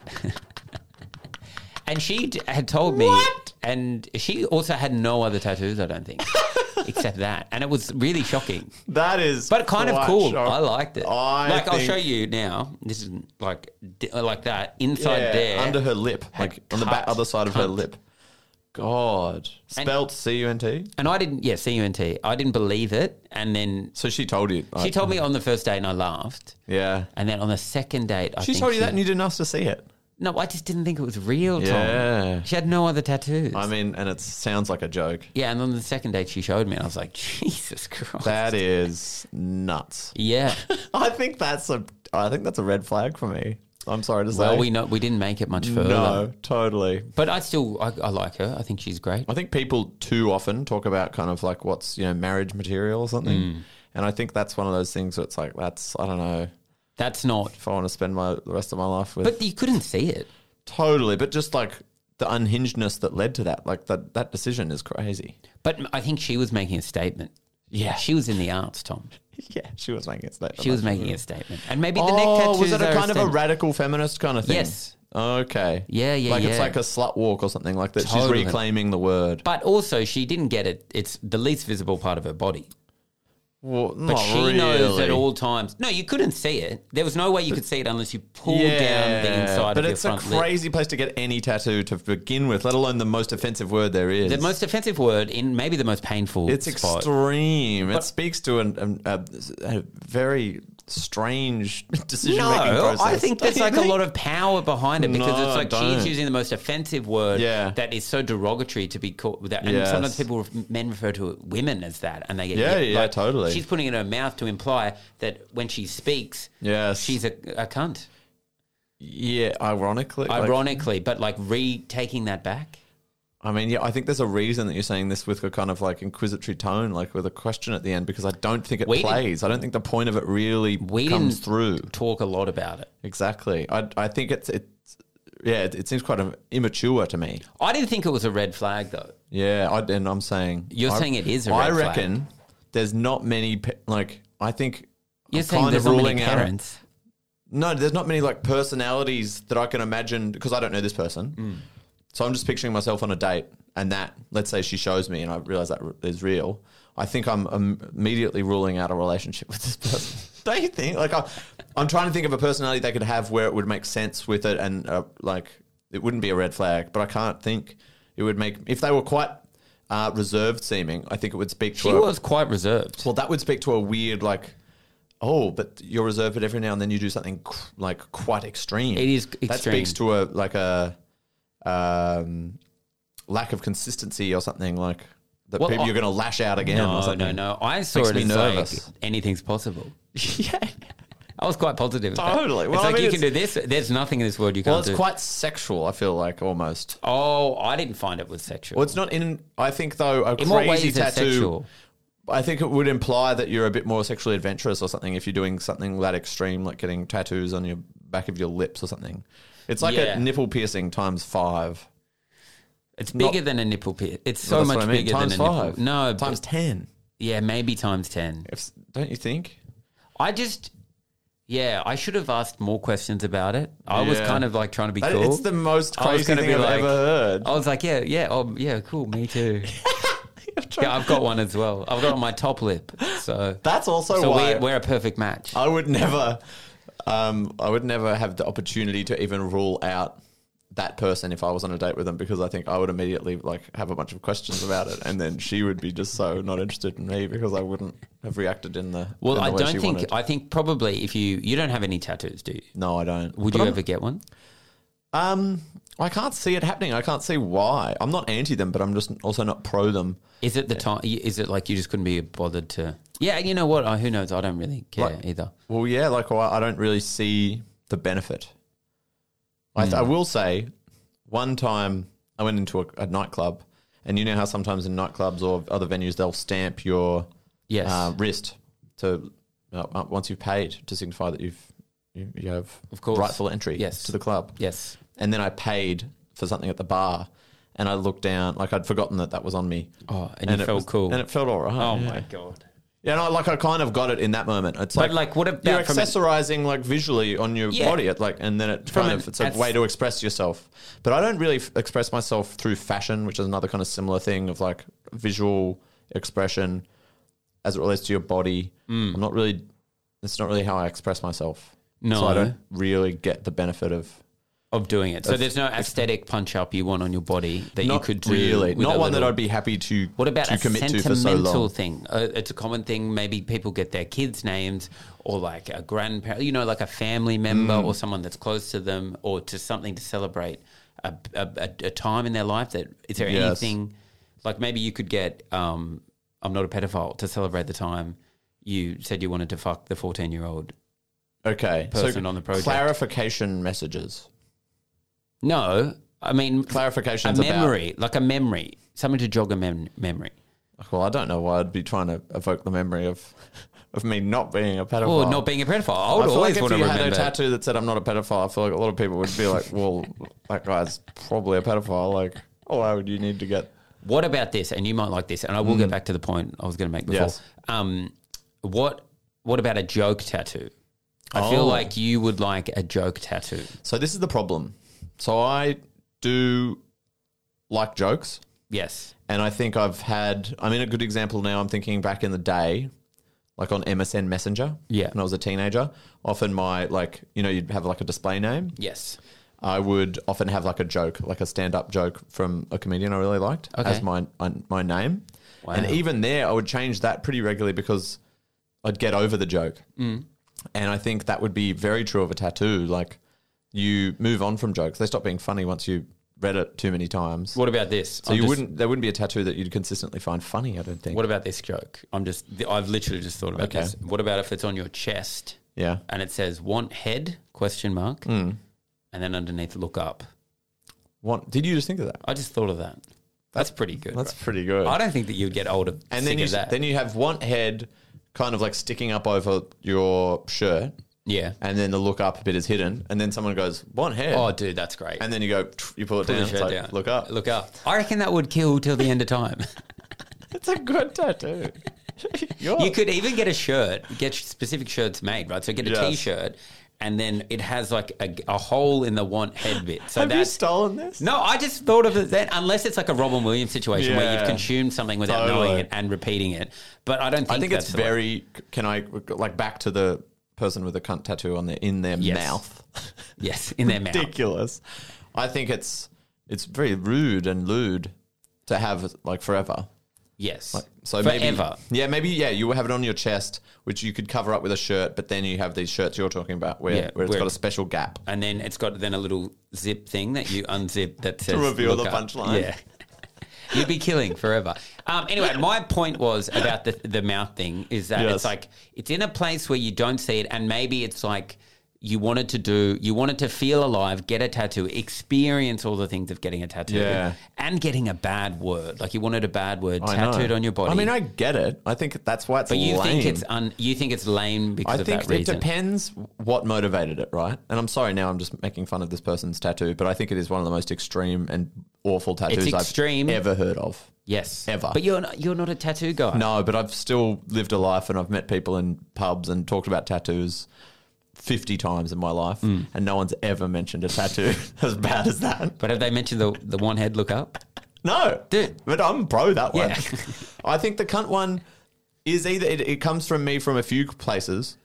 S7: And she d- had told me, and she also had no other tattoos, I don't think, except that. And it was really shocking,
S6: that is
S7: but kind of
S6: quite
S7: cool.
S6: shock-
S7: I liked it.
S6: I
S7: like I'll
S6: think-
S7: show you now. This is like d- like that inside
S6: Yeah,
S7: there
S6: under her lip,
S7: had
S6: like on the back
S7: cut
S6: other side of her
S7: cunt.
S6: lip. God, spelt C U N T.
S7: And I didn't, yeah, C U N T. I didn't believe it. And then
S6: So she told you.
S7: she
S6: like-
S7: told me on the first date and I laughed.
S6: Yeah.
S7: And then on the second date, I
S6: She
S7: think
S6: told you
S7: she,
S6: that, and you didn't ask to see it.
S7: No, I just didn't think it was real, Tom.
S6: Yeah.
S7: She had no other tattoos.
S6: I mean, and it sounds like a joke.
S7: yeah, and on the second date, she showed me, and I was like, Jesus Christ.
S6: That is nuts.
S7: yeah.
S6: I think that's a. I think that's a red flag for me. I'm sorry to say.
S7: Well, we know we didn't make it much further.
S6: No, totally.
S7: But I still I, I like her. I think she's great.
S6: I think people too often talk about kind of like what's, you know, marriage material or something.
S7: Mm.
S6: And I think that's one of those things where it's like, that's, I don't know,
S7: That's not.
S6: if I want to spend my the rest of my life with.
S7: But you couldn't see it.
S6: Totally. But just like the unhingedness that led to that, like that, that decision is crazy.
S7: But I think she was making a statement. Yeah, she was in the arts, Tom.
S6: Yeah, she was making a statement.
S7: She was making a statement, and maybe the
S6: Oh,
S7: neck tattoos
S6: was it a
S7: are
S6: kind of a
S7: statement.
S6: radical feminist kind of thing?
S7: Yes.
S6: Okay.
S7: Yeah, yeah,
S6: Like it's
S7: yeah.
S6: like a slut walk or something like that. She's
S7: Totally.
S6: reclaiming the word.
S7: But also, she didn't get it. It's the least visible part of her body.
S6: Well,
S7: But
S6: not
S7: she
S6: really.
S7: knows at all times. No, you couldn't see it. There was no way you could see it unless you pulled down the inside
S6: but
S7: of your
S6: it's a
S7: front lip.
S6: crazy place to get any tattoo to begin with, let alone the most offensive word there is.
S7: The most offensive word in maybe the most painful
S6: It's
S7: spot.
S6: extreme.
S7: But-
S6: it speaks to an, an, a, a very strange decision
S7: No,
S6: making process.
S7: I think there's
S6: Don't you
S7: like a
S6: think?
S7: lot of power behind it because
S6: No,
S7: it's like
S6: don't.
S7: she's using the most offensive word
S6: Yeah.
S7: that is so derogatory to be called with that. And
S6: Yes.
S7: sometimes people, men refer to women as that, and they get
S6: Yeah,
S7: hit.
S6: yeah,
S7: Like,
S6: totally.
S7: She's putting it in her mouth to imply that when she speaks,
S6: Yes.
S7: she's a, a cunt.
S6: Yeah, ironically. like-
S7: Ironically, but like retaking that back.
S6: I mean, yeah, I think there's a reason that you're saying this with a kind of like inquisitory tone, like with a question at the end, because I don't think it
S7: We didn't-
S6: plays. I don't think the point of it really
S7: We
S6: comes
S7: didn't
S6: through.
S7: talk a lot about it.
S6: Exactly. I I think it's it's yeah, it, it seems quite um, immature to me.
S7: I didn't think it was a red flag though.
S6: Yeah, I, and I'm saying
S7: You're
S6: I,
S7: saying it is a
S6: I
S7: red flag.
S6: reckon there's not many pe- like I think
S7: You're
S6: I'm
S7: saying
S6: kind
S7: there's
S6: of
S7: not
S6: ruling
S7: many
S6: out.
S7: parents.
S6: No, there's not many like personalities that I can imagine because I don't know this person.
S7: Mm.
S6: So I'm just picturing myself on a date, and that let's say she shows me, and I realize that is real. I think I'm, I'm immediately ruling out a relationship with this person. Don't you think? Like I, I'm trying to think of a personality they could have where it would make sense with it, and uh, like it wouldn't be a red flag. But I can't think it would make if they were quite uh, reserved seeming. I think it would speak to.
S7: She
S6: a,
S7: was quite reserved.
S6: Well, that would speak to a weird like. Oh, but you're reserved, but every now and then you do something qu- like quite extreme.
S7: It is
S6: That
S7: extreme.
S6: speaks to a like a um, lack of consistency or something like that.
S7: Well,
S6: people
S7: I-
S6: you're going to lash out again. or
S7: No,
S6: something.
S7: no, no. I saw
S6: Makes
S7: it
S6: me
S7: as
S6: nervous.
S7: like anything's possible.
S6: yeah.
S7: I was quite positive. with that.
S6: Totally. Well,
S7: it's
S6: I
S7: like
S6: mean,
S7: you can do
S6: it's-
S7: this. There's nothing in this world you can't
S6: Well, it's
S7: do.
S6: quite sexual. I feel like almost.
S7: Oh, I didn't find it was sexual.
S6: Well, it's not in. I think though a
S7: in what ways
S6: crazy
S7: is it
S6: tattoo.
S7: sexual?
S6: I think it would imply that you're a bit more sexually adventurous or something if you're doing something that extreme, like getting tattoos on your back of your lips or something. It's like
S7: Yeah.
S6: a nipple piercing times five.
S7: It's
S6: not-
S7: bigger than a nipple piercing. It's so
S6: Well, that's
S7: much
S6: what I mean.
S7: bigger
S6: times
S7: than a
S6: five.
S7: nipple. No,
S6: times
S7: but-
S6: ten.
S7: yeah, maybe times ten.
S6: If, don't you think?
S7: I just, yeah, I should have asked more questions about it. I was
S6: Yeah.
S7: kind of like trying to be
S6: That-
S7: cool.
S6: It's the most
S7: I was
S6: crazy
S7: gonna
S6: thing
S7: be
S6: I've
S7: like-
S6: ever heard.
S7: I was like, yeah, yeah, oh, yeah, cool, me too. Yeah, I've got one as well. I've got it on my top lip. So
S6: That's also
S7: so
S6: why
S7: we're, we're a perfect match.
S6: I would never, um, I would never have the opportunity to even rule out that person if I was on a date with them, because I think I would immediately like have a bunch of questions about it, and then she would be just so not interested in me because I wouldn't have reacted in the
S7: Well,
S6: in the
S7: I
S6: way
S7: don't
S6: she
S7: think.
S6: wanted.
S7: I think probably if you you don't have any tattoos, do you?
S6: No, I don't.
S7: Would
S6: But
S7: you
S6: I'm-
S7: ever get one?
S6: Um, I can't see it happening. I can't see why. I'm not anti them, but I'm just also not pro them.
S7: Is it the time? Is it like you just couldn't be bothered to? Yeah, you know what? Uh, Who knows? I don't really care
S6: Like-
S7: either.
S6: Well, yeah, like well, I don't really see the benefit. I, th- I
S7: Hmm.
S6: will say, one time I went into a, a nightclub, and you know how sometimes in nightclubs or other venues they'll stamp your
S7: Yes.
S6: uh, wrist to uh, uh, once you've paid to signify that you've you, you have
S7: Of course.
S6: rightful entry
S7: Yes.
S6: to the club.
S7: yes.
S6: And then I paid for something at the bar, and I looked down like I'd forgotten that that was on me.
S7: Oh, and, you
S6: it
S7: felt
S6: was-
S7: cool.
S6: and it felt all right.
S7: oh
S6: yeah.
S7: my god.
S6: Yeah, no, like I kind of got it in that moment. It's
S7: But,
S6: like,
S7: like, what about
S6: you're
S7: from a-
S6: accessorizing like visually on your
S7: Yeah.
S6: body, it like, and then it
S7: From
S6: kind
S7: an-
S6: of it's a
S7: that's-
S6: way to express yourself. But I don't really f- express myself through fashion, which is another kind of similar thing of like visual expression as it relates to your body.
S7: Mm.
S6: I'm not really. It's not really how I express myself.
S7: No.
S6: so I don't really get the benefit of.
S7: Of doing it. So there's no aesthetic punch up you want on your body that
S6: Not
S7: you could do.
S6: really,
S7: with
S6: not
S7: a
S6: one that
S7: little-
S6: I'd be happy to.
S7: What about
S6: to
S7: a
S6: commit to for so
S7: sentimental
S6: long.
S7: thing? Uh, it's a common thing. Maybe people get their kids' names, or like a grandparent, you know, like a family member
S6: Mm.
S7: or someone that's close to them, or to something to celebrate a, a, a, a time in their life. That is there
S6: Yes.
S7: anything like maybe you could get? Um, I'm not a pedophile to celebrate the time you said you wanted to fuck the fourteen year old.
S6: Okay.
S7: person
S6: so
S7: on the project.
S6: Clarification messages.
S7: No, I mean
S6: Clarifications
S7: a
S6: about-
S7: memory, like a memory, something to jog a mem- memory.
S6: Well, I don't know why I'd be trying to evoke the memory of of me not being a pedophile.
S7: Or not being a pedophile. I
S6: I
S7: would
S6: feel
S7: always
S6: like
S7: want
S6: if
S7: to
S6: you had
S7: remember.
S6: a tattoo that said I'm not a pedophile, I feel like a lot of people would be like, well, that guy's probably a pedophile. Like, oh, why would you need to get...
S7: What about this? And you might like this, and I will get back to the point I was going to make before.
S6: Yes.
S7: Um, what What about a joke tattoo? I feel
S6: Oh.
S7: like you would like a joke tattoo.
S6: So this is the problem. So I do like jokes.
S7: Yes.
S6: And I think I've had, I mean, a good example now, I'm thinking back in the day, like on M S N Messenger.
S7: Yeah.
S6: When I was a teenager, often my, like, you know, you'd have like a display name.
S7: Yes.
S6: I would often have like a joke, like a stand-up joke from a comedian I really liked
S7: Okay.
S6: as my my name.
S7: Wow.
S6: And even there, I would change that pretty regularly because I'd get over the joke.
S7: Mm.
S6: And I think that would be very true of a tattoo. Like, you move on from jokes. They stop being funny once you read it too many times.
S7: What about this?
S6: So
S7: I'm
S6: you
S7: just-
S6: wouldn't. There wouldn't be a tattoo that you'd consistently find funny. I don't think.
S7: What about this joke? I'm just. I've literally just thought about
S6: Okay.
S7: this. What about if it's on your chest
S6: Yeah.
S7: and it says "want head?" question mark,
S6: Mm.
S7: and then underneath "look up."
S6: What did you just think of that?
S7: I just thought of that. That's pretty good.
S6: That's
S7: right?
S6: pretty good.
S7: I don't think that you'd get old of
S6: and
S7: sick
S6: then you
S7: of that.
S6: then you have one head, kind of like sticking up over your shirt,
S7: yeah.
S6: and then the look up bit is hidden, and then someone goes one head,
S7: Oh, dude, that's great.
S6: and then you go, you pull it
S7: Pull
S6: down,
S7: the
S6: it's
S7: shirt
S6: like,
S7: down.
S6: look up.
S7: Look up. I reckon that would kill till the end of time.
S6: It's a good tattoo. You're-
S7: You could even get a shirt, get specific shirts made, right? So get a
S6: Yes.
S7: shirt and then it has like a, a hole in the want head bit. So
S6: have you
S7: that's
S6: stolen this?
S7: no, I just thought of it then, unless it's like a Robin Williams situation where
S6: Yeah.
S7: you've consumed something without
S6: Totally.
S7: knowing it and repeating it. But I don't think
S6: I think
S7: that's
S6: it's
S7: the way-
S6: very. Can I like back to the person with a cunt tattoo on their in their
S7: Yes.
S6: mouth?
S7: yes, in their mouth.
S6: Ridiculous. I think it's it's very rude and lewd to have like forever.
S7: Yes.
S6: So
S7: forever.
S6: maybe, yeah, maybe yeah, you have it on your chest, which you could cover up with a shirt, but then you have these shirts you're talking about where,
S7: Yeah,
S6: where it's
S7: where-
S6: got a special gap.
S7: And then it's got then a little zip thing that you unzip that says
S6: reveal
S7: look
S6: the
S7: up.
S6: punchline.
S7: Yeah. You'd be killing forever. Um, anyway, my point was about the the mouth thing is that
S6: Yes.
S7: it's like it's in a place where you don't see it, and maybe it's like you wanted to do, you wanted to feel alive, get a tattoo, experience all the things of getting a tattoo,
S6: Yeah.
S7: and getting a bad word. Like you wanted a bad word
S6: I know.
S7: tattooed on your body.
S6: I mean, I get it. I think that's why it's
S7: but you
S6: lame.
S7: think it's un, you think it's lame because
S6: I
S7: of
S6: think
S7: that
S6: it
S7: reason.
S6: depends what motivated it, right? And I'm sorry now I'm just making fun of this person's tattoo, but I think it is one of the most extreme and awful tattoos
S7: extreme.
S6: I've ever heard of.
S7: Yes,
S6: Ever.
S7: But you're not, you're not a tattoo guy.
S6: No, but I've still lived a life and I've met people in pubs and talked about tattoos fifty times in my life,
S7: Mm.
S6: and no one's ever mentioned a tattoo as bad as that.
S7: But have they mentioned the the one head look up?
S6: No,
S7: Dude.
S6: but I'm pro that one.
S7: Yeah.
S6: I think the cunt one is either it, it comes from me from a few places.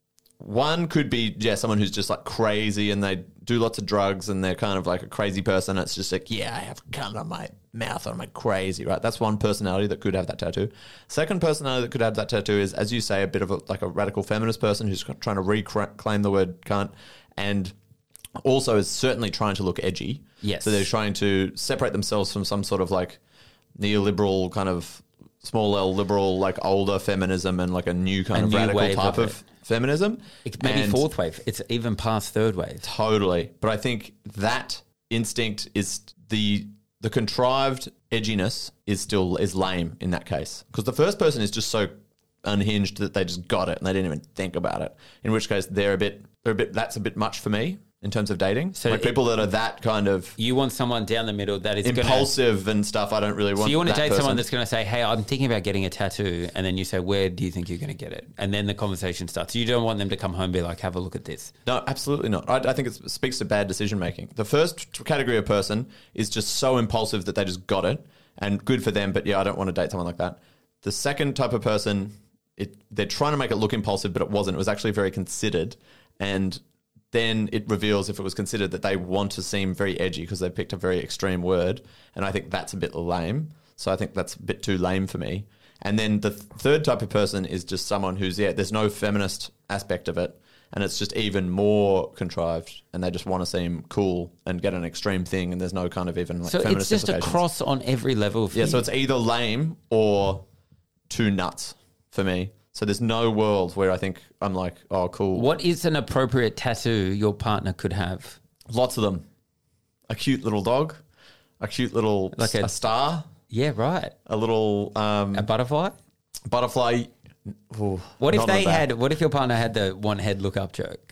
S6: One could be yeah, someone who's just like crazy and they do lots of drugs and they're kind of like a crazy person. It's just like yeah, I have cunt on my mouth and I'm crazy, right? That's one personality that could have that tattoo. Second personality that could have that tattoo is, as you say, a bit of a, like a radical feminist person who's trying to reclaim the word cunt and also is certainly trying to look edgy.
S7: Yes.
S6: So they're trying to separate themselves from some sort of like neoliberal kind of small L liberal, like older feminism and like a new kind
S7: A
S6: of
S7: new
S6: radical
S7: wave
S6: type
S7: of
S6: of, feminism.
S7: It's maybe
S6: And
S7: fourth wave. It's even past third wave.
S6: Totally. But I think that instinct is the the contrived edginess is still is lame in that case. Because the first person is just so unhinged that they just got it and they didn't even think about it. In which case they're a bit they're a bit that's a bit much for me in terms of dating.
S7: So
S6: like
S7: it-
S6: people that are that kind of
S7: You want someone down the middle that is going to.
S6: impulsive and stuff. I don't really want.
S7: So you want to
S6: that
S7: date
S6: person.
S7: someone that's going to say, "Hey, I'm thinking about getting a tattoo," and then you say, "Where do you think you're going to get it?" And then the conversation starts. You don't want them to come home and be like, "Have a look at this."
S6: No, absolutely not. I, I think it speaks to bad decision making. The first category of person is just so impulsive that they just got it, and good for them. But yeah, I don't want to date someone like that. The second type of person, it, they're trying to make it look impulsive, but it wasn't. It was actually very considered, and then it reveals, if it was considered, that they want to seem very edgy because they picked a very extreme word, and I think that's a bit lame. So I think that's a bit too lame for me. And then the th- third type of person is just someone who's, yeah, there's no feminist aspect of it, and it's just even more contrived, and they just want to seem cool and get an extreme thing, and there's no kind of even like
S7: So
S6: feminist
S7: it's just a
S6: implications.
S7: cross on every level. For
S6: Yeah,
S7: you.
S6: so it's either lame or too nuts for me. So there's no world where I think I'm like, oh, cool.
S7: What is an appropriate tattoo your partner could have?
S6: Lots of them. A cute little dog, a cute little
S7: Like
S6: a,
S7: a-
S6: a star,
S7: Yeah, right.
S6: a little um,
S7: A butterfly?
S6: butterfly. Ooh,
S7: What if
S6: not on
S7: they
S6: the back.
S7: had, what if your partner had the one head look up joke?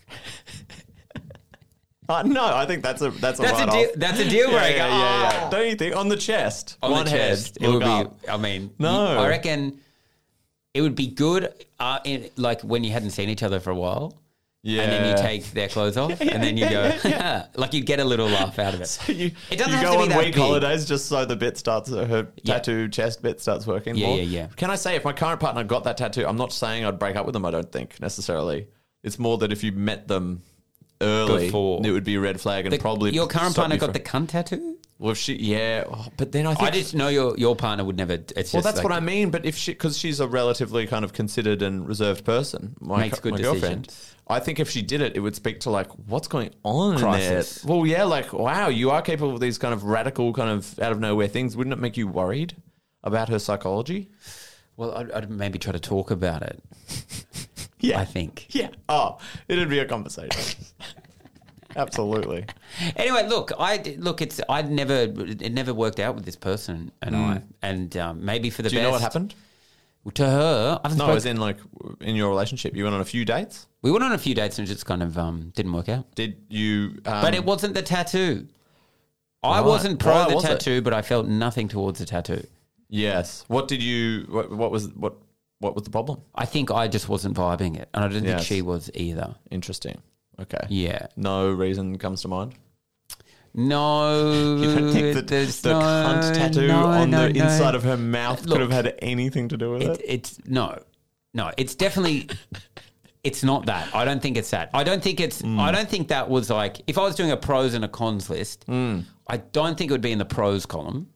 S6: Uh, no, I think that's a that's a
S7: That's a
S6: write-off.
S7: deal, that's a deal
S6: Yeah,
S7: breaker.
S6: yeah, yeah, yeah.
S7: Oh.
S6: Don't you think on the chest,
S7: On
S6: one
S7: the chest,
S6: head,
S7: it would
S6: look up.
S7: be, I mean,
S6: No.
S7: you- I reckon it would be good uh, in, like when you hadn't seen each other for a while.
S6: Yeah,
S7: And then you take their clothes off, and then you go, like you'd get a little laugh out of it.
S6: you,
S7: It doesn't
S6: you
S7: have
S6: go
S7: to be
S6: on
S7: that
S6: week
S7: big.
S6: holidays just so the bit starts, her
S7: Yeah.
S6: tattoo chest bit starts working
S7: Yeah,
S6: more.
S7: yeah, yeah.
S6: Can I say, if my current partner got that tattoo, I'm not saying I'd break up with them, I don't think, necessarily. It's more that if you met them early,
S7: Before.
S6: it would be a red flag and
S7: The-
S6: probably
S7: your current
S6: stop
S7: partner
S6: you
S7: got
S6: from-
S7: the cunt tattoo?
S6: Well, if she, yeah, oh, but then I think...
S7: I just know your your partner would never. It's just
S6: well, that's
S7: like,
S6: what I mean. But if she, because she's a relatively kind of considered and reserved person, my,
S7: Makes good
S6: my girlfriend,
S7: decisions.
S6: I think if she did it, it would speak to like what's going on
S7: Crisis.
S6: in there. Well, yeah, like wow, you are capable of these kind of radical, kind of out of nowhere things. Wouldn't it make you worried about her psychology?
S7: Well, I'd, I'd maybe try to talk about it.
S6: Yeah,
S7: I think.
S6: Yeah. Oh, it'd be a conversation. Absolutely.
S7: Anyway, look, I look. It's I never. It never worked out with this person and I. And um, maybe for the
S6: Mm. Do you
S7: best.
S6: know what happened?
S7: To her, I haven't
S6: No,
S7: spoke-
S6: as in like in your relationship, you went on a few dates.
S7: we went on a few dates and it just kind of um, didn't work out.
S6: Did you? Um,
S7: But it wasn't the tattoo. I
S6: Right.
S7: wasn't pro
S6: Why
S7: the
S6: was it?
S7: tattoo, but I felt nothing towards the tattoo.
S6: Yes. What did you? What, what was what? What was the problem?
S7: I think I just wasn't vibing it, and I didn't
S6: Yes.
S7: think she was either.
S6: Interesting. Okay.
S7: Yeah.
S6: No reason comes to mind.
S7: No,
S6: You don't think that
S7: there's
S6: the
S7: no,
S6: cunt tattoo
S7: no,
S6: on
S7: no,
S6: the
S7: no.
S6: inside of her mouth
S7: Look,
S6: could have had anything to do with
S7: It,
S6: it?
S7: it's no, no. It's definitely. It's not that. I don't think it's that. I don't think it's.
S6: Mm.
S7: I don't think that was like. If I was doing a pros and a cons list,
S6: Mm.
S7: I don't think it would be in the pros column.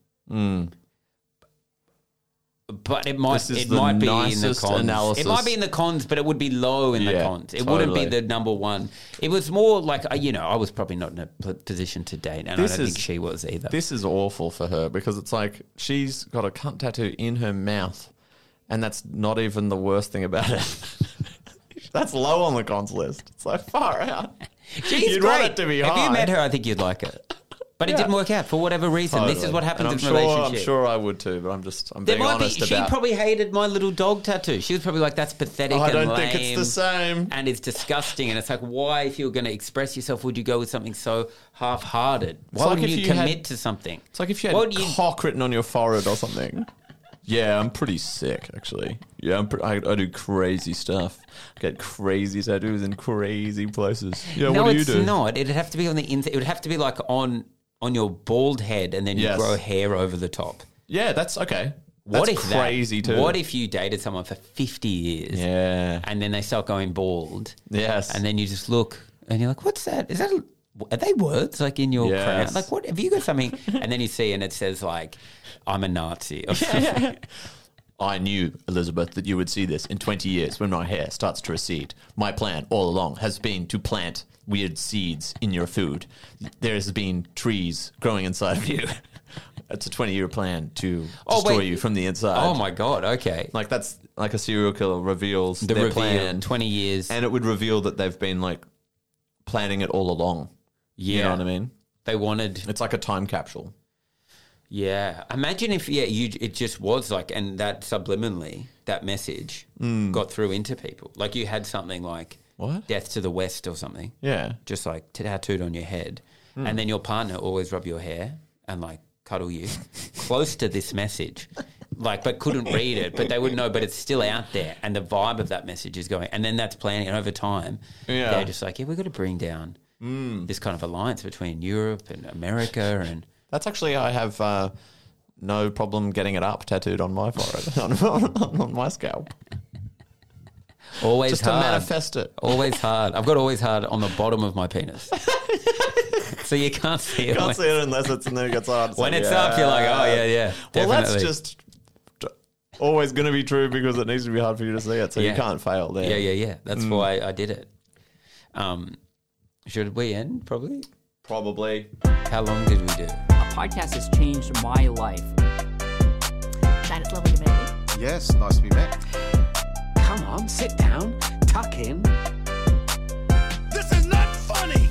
S7: But it might.
S6: This is
S7: It
S6: the
S7: might be in the
S6: nicest
S7: cons.
S6: analysis.
S7: It might be in the cons, but it would be low in the
S6: Yeah,
S7: cons. It wouldn't be
S6: totally.
S7: the number one. It was more like uh, you know. I was probably not in a p- position to date, and
S6: This
S7: I don't
S6: is-
S7: think she was either.
S6: This is awful for her because it's like she's got a cunt tattoo in her mouth, and that's not even the worst thing about it. That's low on the cons list. It's like far out.
S7: She's
S6: You'd
S7: great.
S6: want it to be
S7: if
S6: high.
S7: you met her, I think you'd like it. But it
S6: Yeah.
S7: didn't work out for whatever reason. This is
S6: Totally.
S7: what happens
S6: And
S7: in
S6: I'm
S7: a
S6: sure,
S7: relationship.
S6: I'm sure I would too, but I'm just I'm
S7: There
S6: being
S7: might be.
S6: honest
S7: She
S6: about.
S7: probably hated my little dog tattoo. She was probably like, "That's pathetic."
S6: I
S7: and
S6: don't
S7: lame,
S6: think it's the same.
S7: and it's disgusting. And it's like, why, if you were going to express yourself, would you go with something so half-hearted? Why
S6: like
S7: wouldn't
S6: if
S7: you,
S6: you
S7: commit
S6: had-
S7: to something?
S6: It's like if you had
S7: Why would you-
S6: cock written on your forehead or something. Yeah, I'm pretty sick, actually. Yeah, I'm pre- I, I do crazy stuff. Get crazy tattoos in crazy places. Yeah,
S7: no,
S6: what do you
S7: it's
S6: do?
S7: not. It'd have to be on the inside. It would have to be like on on your bald head, and then you
S6: Yes.
S7: grow hair over the top.
S6: Yeah, that's okay.
S7: What
S6: That's
S7: if that-
S6: crazy too?
S7: What if you dated someone for fifty years?
S6: Yeah.
S7: And then they start going bald.
S6: Yes.
S7: And then you just look and you're like, what's that? Is that, a, are they words like in your
S6: Yes.
S7: crown? Like, what, have you got something? And then you see and it says like, I'm a Nazi or something.
S6: I knew, Elizabeth, that you would see this in twenty years when my hair starts to recede. My plan all along has been to plant weird seeds in your food. There's been trees growing inside of you. It's a twenty-year plan to
S7: Oh,
S6: destroy
S7: wait.
S6: you from the inside.
S7: Oh my God. Okay.
S6: Like that's like a serial killer reveals
S7: The
S6: their
S7: reveal,
S6: plan,
S7: twenty years.
S6: and it would reveal that they've been like planning it all along.
S7: yeah.
S6: You know what I mean?
S7: They wanted,
S6: It's like a time capsule.
S7: yeah. Imagine if, yeah, you, it just was like, and that subliminally, that message
S6: Mm.
S7: got through into people. Like you had something like
S6: What?
S7: Death to the West or something.
S6: Yeah.
S7: Just like tattooed on your head. And then your partner always rub your hair and like cuddle you close to this message. Like, but couldn't read it, but they would know, but it's still out there. And the vibe of that message is going. And then that's planning. And over time,
S6: Yeah.
S7: they're just like, yeah, we've got to bring down this kind of alliance between Europe and America. And
S6: That's actually, I have uh, no problem getting it up tattooed on my forehead, on, on, on my scalp.
S7: always
S6: Just
S7: hard.
S6: to manifest it.
S7: Always hard. I've got always hard on the bottom of my penis. So you can't see it.
S6: Can't
S7: when,
S6: see it unless it's and then it gets hard.
S7: when
S6: like,
S7: it's up, you're like, oh, yeah, yeah.
S6: Well, that's
S7: definitely.
S6: just always going to be true because it needs to be hard for you to see it, so
S7: Yeah.
S6: you can't fail there.
S7: Yeah, yeah, yeah. That's
S6: Mm.
S7: why I did it. Um, should we end? Probably.
S6: Probably.
S7: How long did we do?
S1: A podcast has changed my life.
S2: Shine, it's lovely to meet you.
S3: Yes, nice to be back.
S4: Come on, sit down, tuck in.
S5: This is not funny.